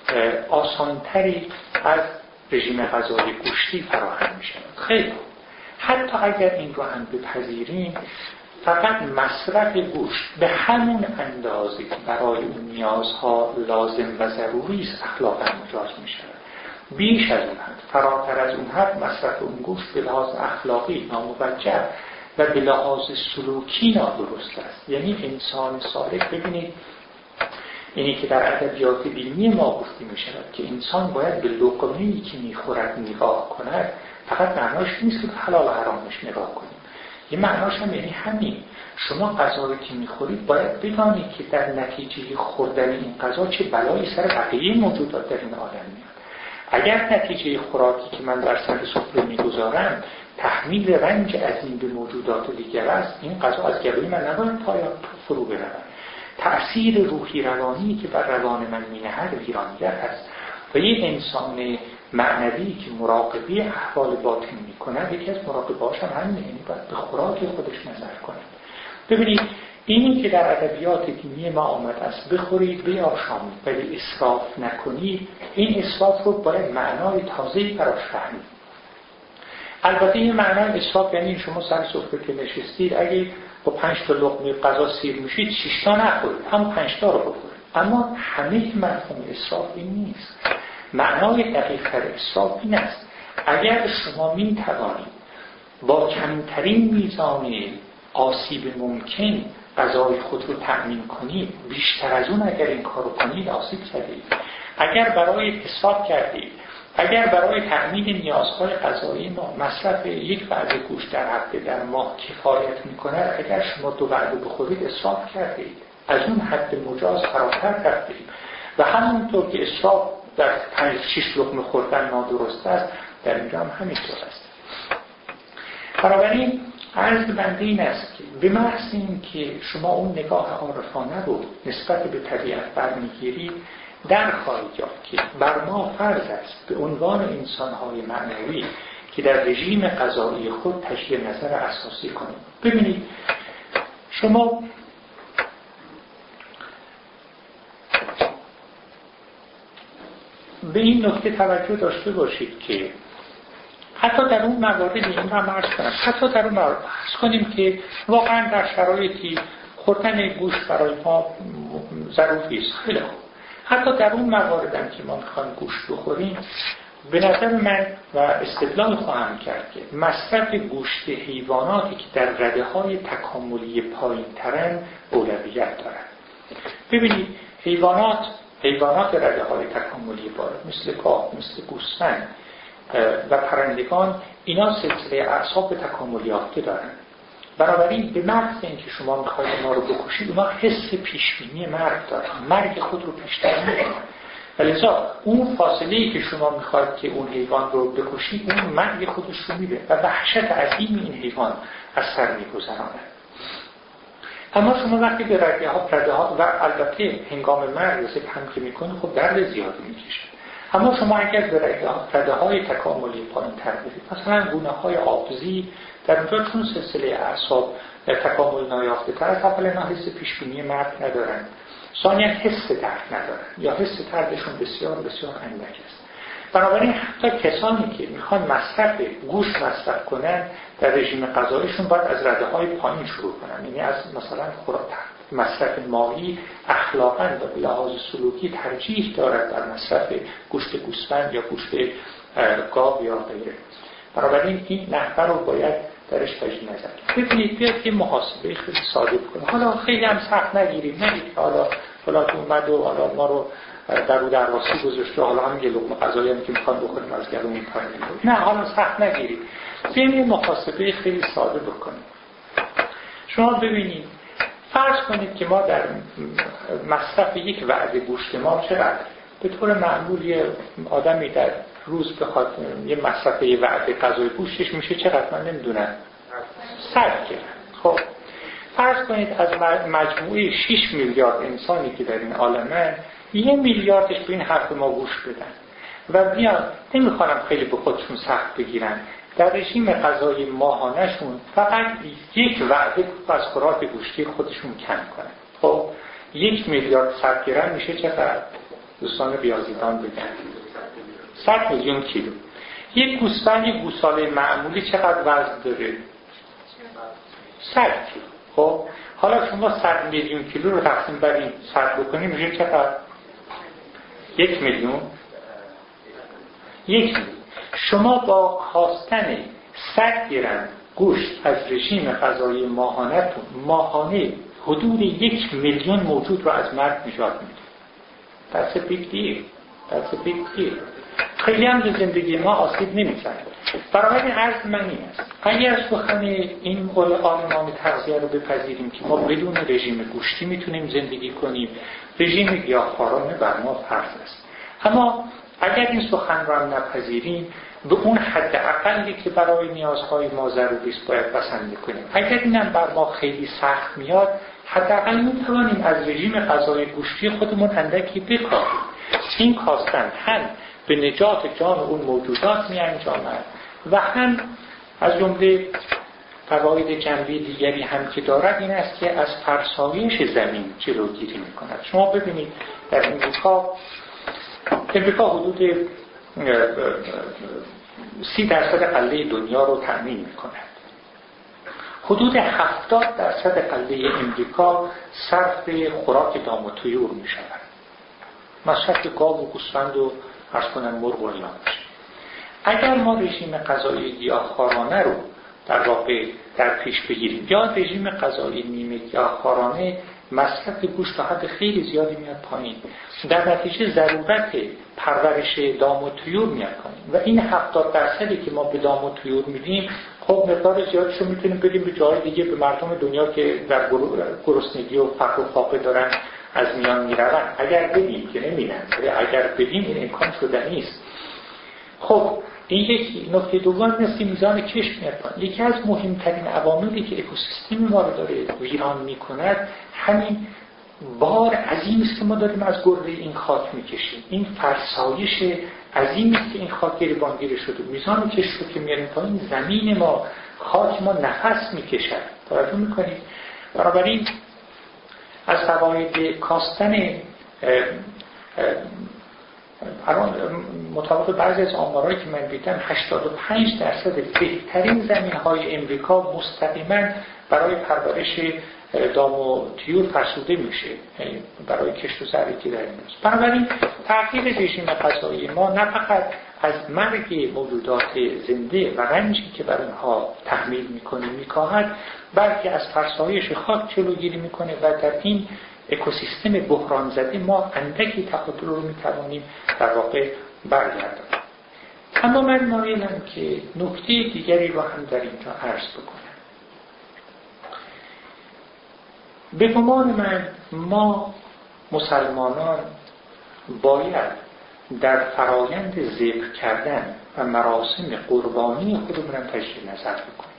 آسانتری از رژیم غذایی گوشتی فراهم می شود. خیلی حتی اگر این رو هم بپذیریم، فقط مصرف گوشت به همون اندازه که برای اون نیازها لازم و ضروری است اخلاقاً مجاز می شود. بیش از اون حد، فراتر از اون حد مصرف اون گوشت به لحاظ اخلاقی ناموجه و به لحاظ سلوکی نادرست است. یعنی انسان صالح، ببینید اینی که در ادبیات دینی ما گفته می شود که انسان باید به لقمه‌ای که می خورد نگاه کند، فقط معناش نیست که به حلال و حرامش نگاه کنیم. یه معناش هم یعنی همین، شما غذایی که میخورید باید بدانید که در نتیجه خوردن این غذا چه بلایی سر بقیه موجودات در این عالم میاد. اگر نتیجه خوراکی که من در سر سفره میگذارم تحمیل رنج عظیم به موجودات دیگر است، این غذا از گلوی من نباید پایان فرو برود. تأثیر روحی روانی که بر روان من مینهد ویرانگر است و یه انسان معنوی که مراقبه احوال باطن میکنه، یکی از مراقبه‌هاش هم همینه، یعنی باید به خوراک خودش نظر کنه. ببینید اینی که در ادبیات دینی ما آمد است بخورید بیاشامید ولی اسراف نکنید، این اسراف رو باید معنای تازه‌ای براش فهمید. البته این معنای اسراف یعنی شما سر سفره که نشستید اگه با 5 تا لقمه غذا سیر میشید 6 تا نخورید، هم 5 تا رو بخورید. اما همه مفهوم اسراف این نیست. معنای دقیق‌تر اسراف این است: اگر شما می توانید با کمترین میزان آسیب ممکن غذای خود رو تأمین کنید، بیشتر از اون اگر این کارو کنید آسیب زدید. اگر برای اسراف کردید، اگر برای تأمین نیازهای غذایی ما مصرف یک وعده گوشت در هفته در ماه کفایت می‌کند، اگر شما 2 وعده بخورید اسراف کردید، از اون حد مجاز فراتر رفتید. و همونطور که اسراف در 5-6 لقمه خوردن نادرست است، در اینجا هم همینطور است. بنابراین عرض بنده این است که به محض این که شما اون نگاه عارفانه رو نسبت به طبیعت برمیگیرید، در خواهید یافت که بر ما فرض است به عنوان انسان‌های معنوی که در رژیم غذایی خود تجدید نظر اساسی کنیم. ببینید شما به این نکته توجه داشته باشید که حتی در اون مواردی این رو عرض کنم، حتی در اون مورد عرض کنیم که واقعا در شرایطی خوردن گوشت برای ما ضروری است، خیلی خوب، حتی در اون مواردی که ما میخوایم گوشت بخوریم، به نظر من و استدلال خواهم کرد که مصرف گوشت حیواناتی که در رده‌های تکاملی پایین‌ترن اولویت دارند. ببینید حیوانات حیوانات رده‌های تکاملی بالا مثل گاو، مثل گوسفند و پرندگان، اینا سلسله اعصاب تکاملی یافته دارن. بنابراین به محض اینکه شما میخواید اونا رو بکشید، اونا حس پیشبینی مرگ دارن، مرگ خود رو پیشتر می‌کنن. ولذا اون فاصله‌ای که شما میخواید که اون حیوان رو بکشید، اون مرگ خودش رو میده و وحشت عظیم این حیوان از سر میگذرانه. اما شما وقتی به رده‌ها و البته هنگام مرگ ذبح هم میکنید، خب درد زیادی میکشه. اما شما اگر به رده‌های تکاملی پایین‌تر برید، مثلا گونه‌های آبزی، در اونجا چون سلسله اعصاب تکامل نایافته‌تر است، اولا حس پیشبینی مرگ ندارن، ثانیاً حس درد ندارن یا حس دردشون بسیار بسیار اندک است. بنابراین حتی کسانی که میخوان مصرف گوشت مصرف کنن در رژیم غذایشون باید از رده‌های پایین شروع کنن، یعنی از مثلا مصرف ماهی اخلاقاً و به لحاظ سلوکی ترجیح دارد در مصرف گوشت گوسفند یا گوشت گاو یا غیره. بنابراین این نحوه رو باید درش تجدید نظر کنید. ببینید بیاد که محاسبه خیلی ساده بکنیم. حالا خیلی هم سخت نگیریم، نگید که حالا فلان اومد و حالا ما رو در رو درواسی گذاشته، حالا هم یه لقمه غذایی هم که میخوان بخوریم از گلومون پایین. نه، حالا سخت نگیرید. بیایم محاسبه خیلی ساده بکنیم. شما ببینید، فرض کنید که ما در مصرف یک وعده گوشت ما چقدر به طور معمول یه آدمی در روز بخواد یه مصرف یه وعده غذای گوشتش میشه چقدر، من نمیدونم، 100 گرم. خب فرض کنید از مجموعه 6 میلیارد انسانی که در این عالمه، 1 میلیاردش به این حرف ما گوش بدن و بیان، نمیخوانم خیلی به خودشون سخت بگیرن، در رژیم غذایی ماهانه‌شون فقط یک وعده از خوراک گوشتی خودشون کم کنن. خب 1 میلیارد 100 گرم میشه چقدر؟ دوستان ریاضیدان بگن 100 میلیون کیلو. یک گوسفند، یک گوساله معمولی چقدر وزن داره؟ 100 کیلو. خب حالا شما 100 میلیون کیلو رو تقسیم بر این 100 بکنیم میشه چقدر؟ 1 میلیون. 1 میلیون. شما با کاستن 100 گرم گوشت از رژیم غذایی ماهانه‌تون، ماهانه حدود 1 میلیون موجود رو از مرگ نجات میده. That's a big deal. That's a big deal. خیلی هم به زندگی ما آسیب نمیزنه. برای عرض من این است، اگر سخن این عالمان تغذیه رو بپذیریم که ما بدون رژیم گوشتی میتونیم زندگی کنیم، رژیم گیاهخوارانه بر ما فرض است. اما اگر این سخن رو هم نپذیریم، به اون حد اقلی که برای نیازهای ما ضروری است باید پسند کنیم. اگر اینم بر ما خیلی سخت میاد، حداقل میتوانیم از رژیم غذای گوشتی خودمون اندکی بکاهیم. این کاستن هم به نجات جان اون موجودات می انجامد و هم از جمله فواید جنبی دیگری هم که دارد این است که از فرسایش زمین جلوگیری می کند. شما ببینید در امریکا حدود 30% قله دنیا رو تأمین می کند. حدود 70% قله امریکا صرف خوراک دام و طیور می شود. مصرف گاو و گوسفند و عرض کنم مرغ و اینا میشه. اگر ما رژیم غذایی گیاهخوارانه رو در واقع در پیش بگیریم یا رژیم غذایی نیمه گیاهخوارانه، مصرف گوشت تا حد خیلی زیادی میاد پایین، در نتیجه ضرورت پرورش دام و طیور میاد پایین و این 70% که ما به دام و طیور میدیم، خب مقدار زیادش رو میتونیم بدیم به جای دیگه، به مردم دنیا که در گرسنگی و فقر و فاقه دارن از میان میروند. اگر بدیم که نمیرن، اگر بدیم این امکان شدنی است. خب این یک نکته دوم است، میزان کشت میاد پایین. یکی از مهمترین عواملی که اکوسیستم ما رو داره ویران میکند همین بار عظیمی است که ما داریم از گرده این خاک میکشیم. این فرسایش عظیمی است که این خاک گریبانگیر شده. میزان کشت رو که میاریم پایین، زمین ما، خاک ما نفس میکشد. توجه میکنید؟ بنابراین از فواید کاستن الان مطابق بعضی از آمارهایی که من دیدم 85% بهترین زمین‌های امریکا مستقیما برای پرورش دام و طیور فرسوده میشه، برای کشت و زرعی در این روز. بنابراین تغییر رژیم غذایی ما نه فقط از مرگ موجودات زنده و رنجی که بر اونها تحمیل میکنه میکاهد، بلکه از فرسایش خاک جلوگیری میکنه و در این اکوسیستم بحران زده ما اندکی تعادل رو میتوانیم در واقع برگردانیم. اما من مایلم که نکته دیگری رو هم در اینجا عرض بکنم. به گمان من ما مسلمانان باید در فرایند ذبح کردن و مراسم قربانی خودمون هم تجدید نظر بکنیم.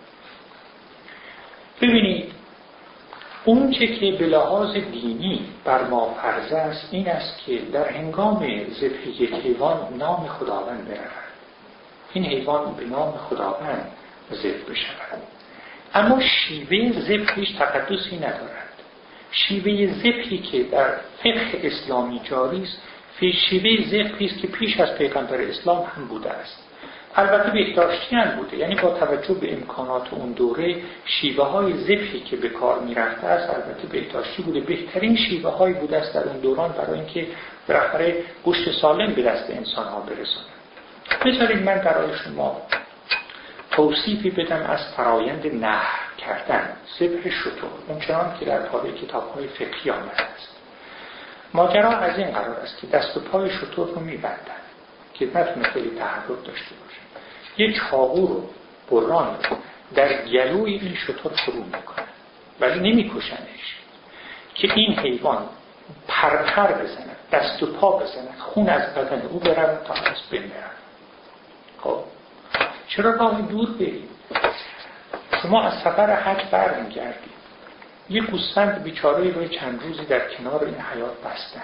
ببینید اون چه که به لحاظ دینی بر ما فرض است این است که در هنگام ذبح یک حیوان نام خداوند برود، این حیوان به نام خداوند ذبح بشود. اما شیوه ذبحش تقدسی ندارد. شیوه ذبحی که در فقه اسلامی جاری است شیوه ذبحی است که پیش از پیغمبر اسلام هم بوده است. البته بهداشتی هم بوده، یعنی با توجه به امکانات اون دوره شیوه های ذبحی که به کار میرفته است البته بهداشتی بوده. بهترین شیوه هایی بوده است در اون دوران برای اینکه بالاخره گوشت سالم به دست انسان ها برسونه. بذارید من برای شما توصیفی بدم از فرایند نحر کردن، ذبح شتر، اونچنان که در پاره کتاب‌های فقهی آمده است. ماجرا از این قرار است که دست و پای شتر رو می‌بندن که نتونه خیلی تحرک داشته باشه. یه چاقو رو بران رو در گلوی این شتر فرو می‌کنن ولی نمی‌کشنش که این حیوان پرپر بزنه، دست و پا بزنه، خون از بدن او بره تا از بین بره. خب چرا راه دور بریم؟ شما از سفر حج برمیگردید، یه گوسفند بیچاره روی چند روزی در کنار این حیات بستن.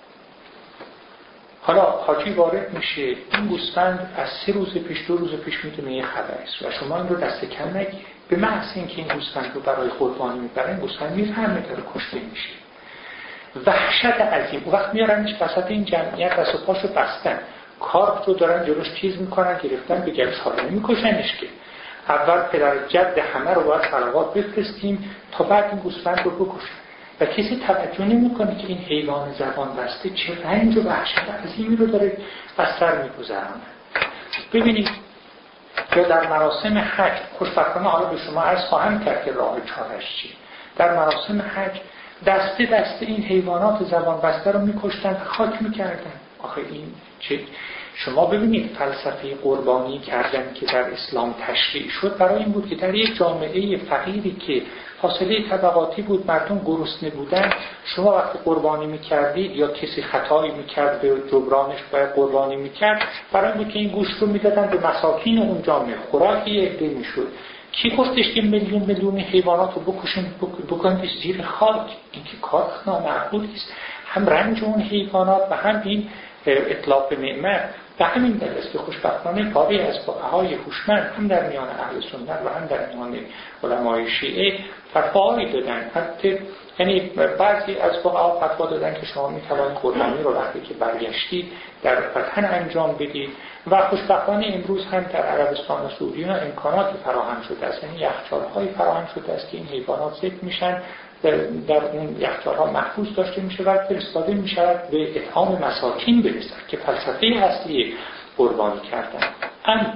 حالا حاجی وارد میشه، این گوسفند از 3 روز پیش 2 روز پیش میتونه یه خبری است و شما این رو دست کم نگیرید. به محض اینکه این گوسفند رو برای قربانی میبرن، گوسفند میفهمه داره کشته میشه. وحشت عظیم. وقت میارنش وسط این جمعیت، دست و پاشو بستن، کارت رو دارن جلوش چیز میکنن، گرفتن به گلوش حالا نمیکشنش که. اول پدر جد همه رو باید صلوات بفرستیم تا بعد این گوسفند رو بکشن و کسی توجه نمیکنه که این حیوان زبان بسته چه رنج و وحشت عظیمی رو داره از سر میگذرانه. ببینید یا در مراسم حج، خوشبختانه حالا به شما عرض خواهم کرد که راه چارش چی. در مراسم حج دسته دسته این حیوانات زبان بسته رو میکشتن و خاک میکردن. آخه این چه؟ شما ببینید فلسفه قربانی کردن که در اسلام تشریع شد برای این بود که در یک جامعه فقیری که فاصله طبقاتی بود، مردم گرسنه بودن، شما وقتی قربانی میکردید یا کسی خطایی میکرد به جبرانش باید قربانی میکرد، برای این بود که این گوشت رو میدادن به مساکین اون جامعه، خوراکی عده میشد. کی گفتش که میلیون حیوانات رو بکنید زیر خاک؟ این که کار نامعقولی است. هم رنج اون حیوانات و هم این اطلاق نعمت. به همین دلیل است که خوشبختانه پاره از فقهای هوشمند هم در میان اهل سنت و هم در میان علمای شیعه فتواهایی دادن. حتی یعنی بعضی از فقها فتوا دادن که شما میتوانید قربانی رو وقتی که برگشتید در وطن انجام بدید و خوشبختانه امروز هم در عربستان و سعودی امکاناتی فراهم شده است، یعنی یخچال‌هایی فراهم شده است که این حیوانات ذبح میشن، در اون یخچال‌ها محفوظ داشته میشه و فرستاده میشود به اطعام مساکین برسد که فلسفه اصلی قربانی کردن. اما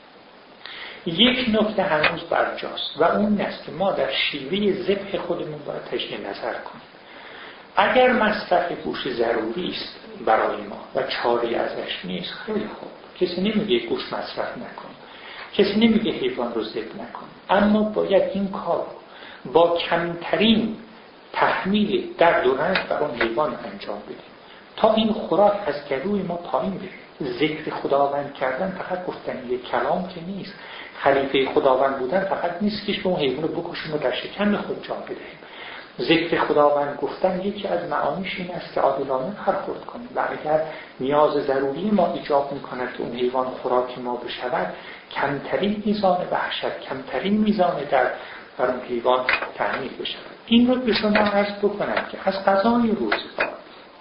یک نکته هنوز برجاست و اون است که ما در شیوه ذبح خودمون باید تجدید نظر کنیم. اگر مصرف گوشت ضروری است برای ما و چاری ازش نیست، خیلی خوب، کسی نمیگه گوشت مصرف نکن، کسی نمیگه حیوان رو ذبح نکن، اما باید این کار با کمترین تحمیل درد و رنج بر اون حیوان انجام بدیم تا این خوراک از گلوی ما پایین بره. ذکر خداوند کردن فقط گفتن یک کلام که نیست. خلیفه خداوند بودن فقط نیست که اون حیوان رو بکشیم و در شکم خود جا بدهیم. ذکر خداوند گفتن یکی از معانیش این است که عادلانه برخورد کنیم و اگر نیاز ضروری ما ایجاب می‌کند که اون حیوان خوراک ما بشود، کمترین میزان وحشت، کمترین میزان درد بر اون حیوان تحمیل بشود. این رو به شما عرض بکنم که از قضای روزگار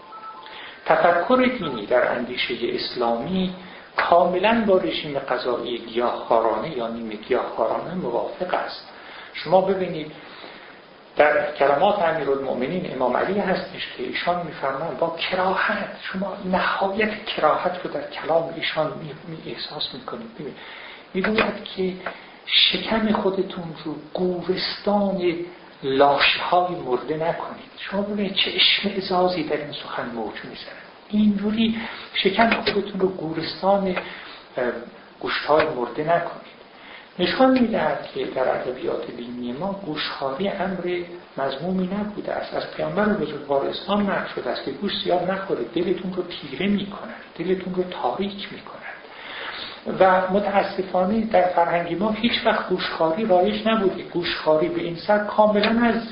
تفکر دینی در اندیشه اسلامی کاملا با رژیم غذایی گیاهخوارانه یا نیمه گیاهخوارانه موافق است. شما ببینید در کلمات امیرالمؤمنین امام علی هستش که ایشان میفرمایند با کراهت، شما نهایت کراهت رو در کلام ایشان احساس میکنید. میگوید که شکم خودتون رو گورستان لاشه‌های مرده نکنید. شما ببینید چه اشمئزازی در این سخن موج می‌زنه. اینجوری شکم خودتون رو گورستان گوشت‌های مرده نکنید. نشان می‌دهد که در ادبیات دینی ما گوشخواری امر مذمومی نبوده است. از پیامبر بزرگوار اسلام نقل شده است که گوشت زیاد نخورید، دلتون رو تیره می‌کند، دلتون رو تاریک می‌کند. و متاسفانه در فرهنگ ما هیچ وقت گوشخواری رایج نبوده. گوشخواری به این سر کاملا از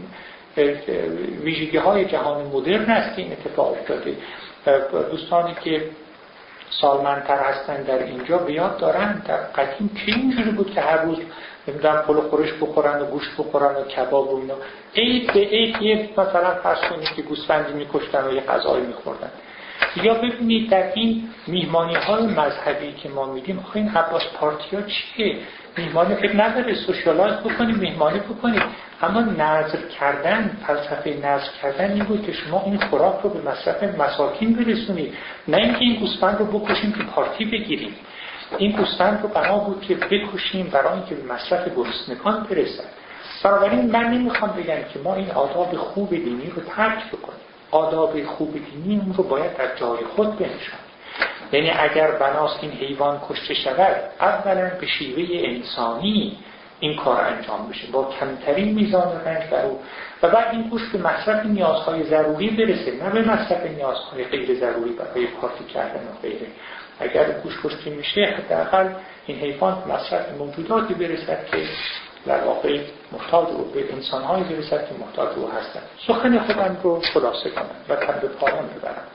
ویژگی‌های جهان مدرن است که این اتفاق افتاده. دوستانی که سالمندتر هستن در اینجا بیاد دارن در قدیم که اینجوری بود که هر روز نمیدونم پلو خورش بخورن و گوشت بخورن و کباب و اینا. عید به عید یه مثلا فرض کنید که گوسفندی میکشتن و یه غذایی میخوردن. یا ببینید در این میهمانی‌های مذهبی که ما میدیم، آخه این عباس پارتیا چیه؟ میهمانی فکر نداره، سوشیالایز بکنیم، میهمانی بکنیم. اما نذر کردن، فلسفه نذر کردن این بود که شما این خوراک رو به مصرف مساکین برسونید، نه اینکه این گوسفند رو بکشیم که پارتی بگیریم. این گوسفند رو بنا بود که بکشیم برای اینکه به مصرف گرسنگان برسد. بنابراین من نمیخوام بگم که ما این آداب خوب دینی رو ترک بکنیم. آداب خوب دینی اون رو باید در جای خود بنشانیم. یعنی اگر بناست این حیوان کشته شود، اولا به شیوه انسانی این کار انجام بشه، با کمترین میزان رنج بر او، و بعد این گوشت به مصرف نیازهای ضروری برسه، نه به مصرف نیازهای غیر ضروری برای پارتی کردن و غیره. اگر گوشت کشته میشه، حداقل این حیوان به مصرف موجوداتی برسد که در واقع محتاج او، به انسان‌هایی برسد که محتاج او هستند. سخن خودم رو خلاصه کنم و تن به پایان ببرم.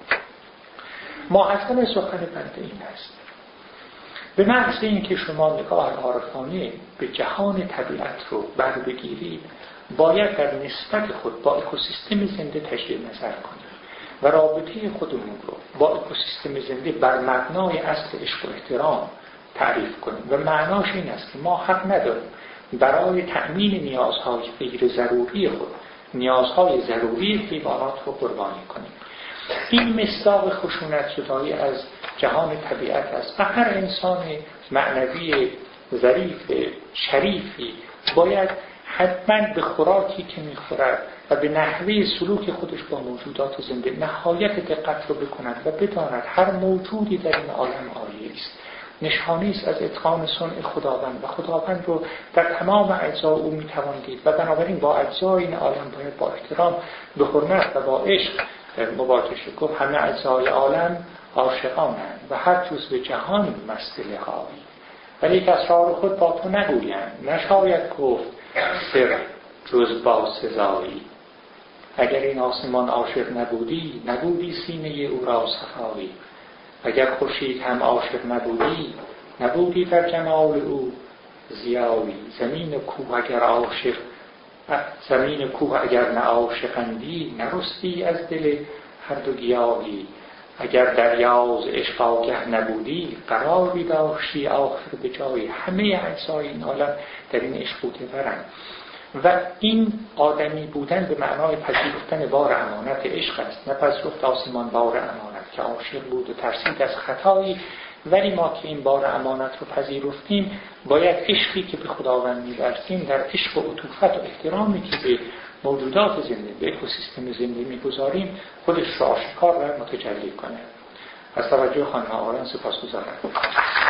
ماهیت سخن بنده این است: به محض اینکه شما نگاه عارفانه به جهان طبیعت رو بر بگیرید، باید در نسبت خود با اکوسیستم زنده تجدید نظر کنید و رابطه خودمون رو با اکوسیستم زنده بر مبنای اصل عشق و احترام تعریف کنیم. و معناش این است که ما حق نداریم برای تأمین نیازهای غیر ضروری خود نیازهای ضروری حیوانات رو قربانی کنیم. این مصداق خشونت زدایی از جهان طبیعت است و هر انسان معنوی ظریف شریفی باید حتما به خوراکی که میخورد و به نحوه سلوک خودش با موجودات زنده نهایت دقت رو بکند و بداند هر موجودی در این عالم آیه است، نشانه است از اتقان صنع خداوند و خداوند رو در تمام اجزا او میتوان دید و بنابراین با اجزای این عالم باید با احترام به حرمت و با عشق مواجه گفت. همه اجزای عالم عاشقانند و هر جزء جهان مست لقایی، ولی که اسرار خود با تو نگویند، نشاید گفت سر جز با سزایی. اگر این آسمان عاشق نبودی، نبودی سینه او را صفایی. اگر خورشید هم عاشق نبودی، نبودی در جمال او ضیایی. زمین کوه اگر نه عاشقندی، نرستی از دل هر دو گیاهی. اگر دریاز عشق آگه نبودی، قراری داشتی آخر به جایی. همه اجزای این عالم در این عشق بوده برند و این آدمی بودن به معنای پذیرفتن بار امانت عشق است. نه پذیرفت آسمان بار امانت که عاشق بود و ترسید از خطایی، ولی ما که این بار امانت رو پذیرفتیم، باید عشقی که به خداوند می‌ورزیم در عشق و عطوفت و احترامی که به موجودات زنده، به اکوسیستم زنده می‌گذاریم، خودش را آشکار و متجلی کنه. از توجه خانم آقایان سپاسگزارم.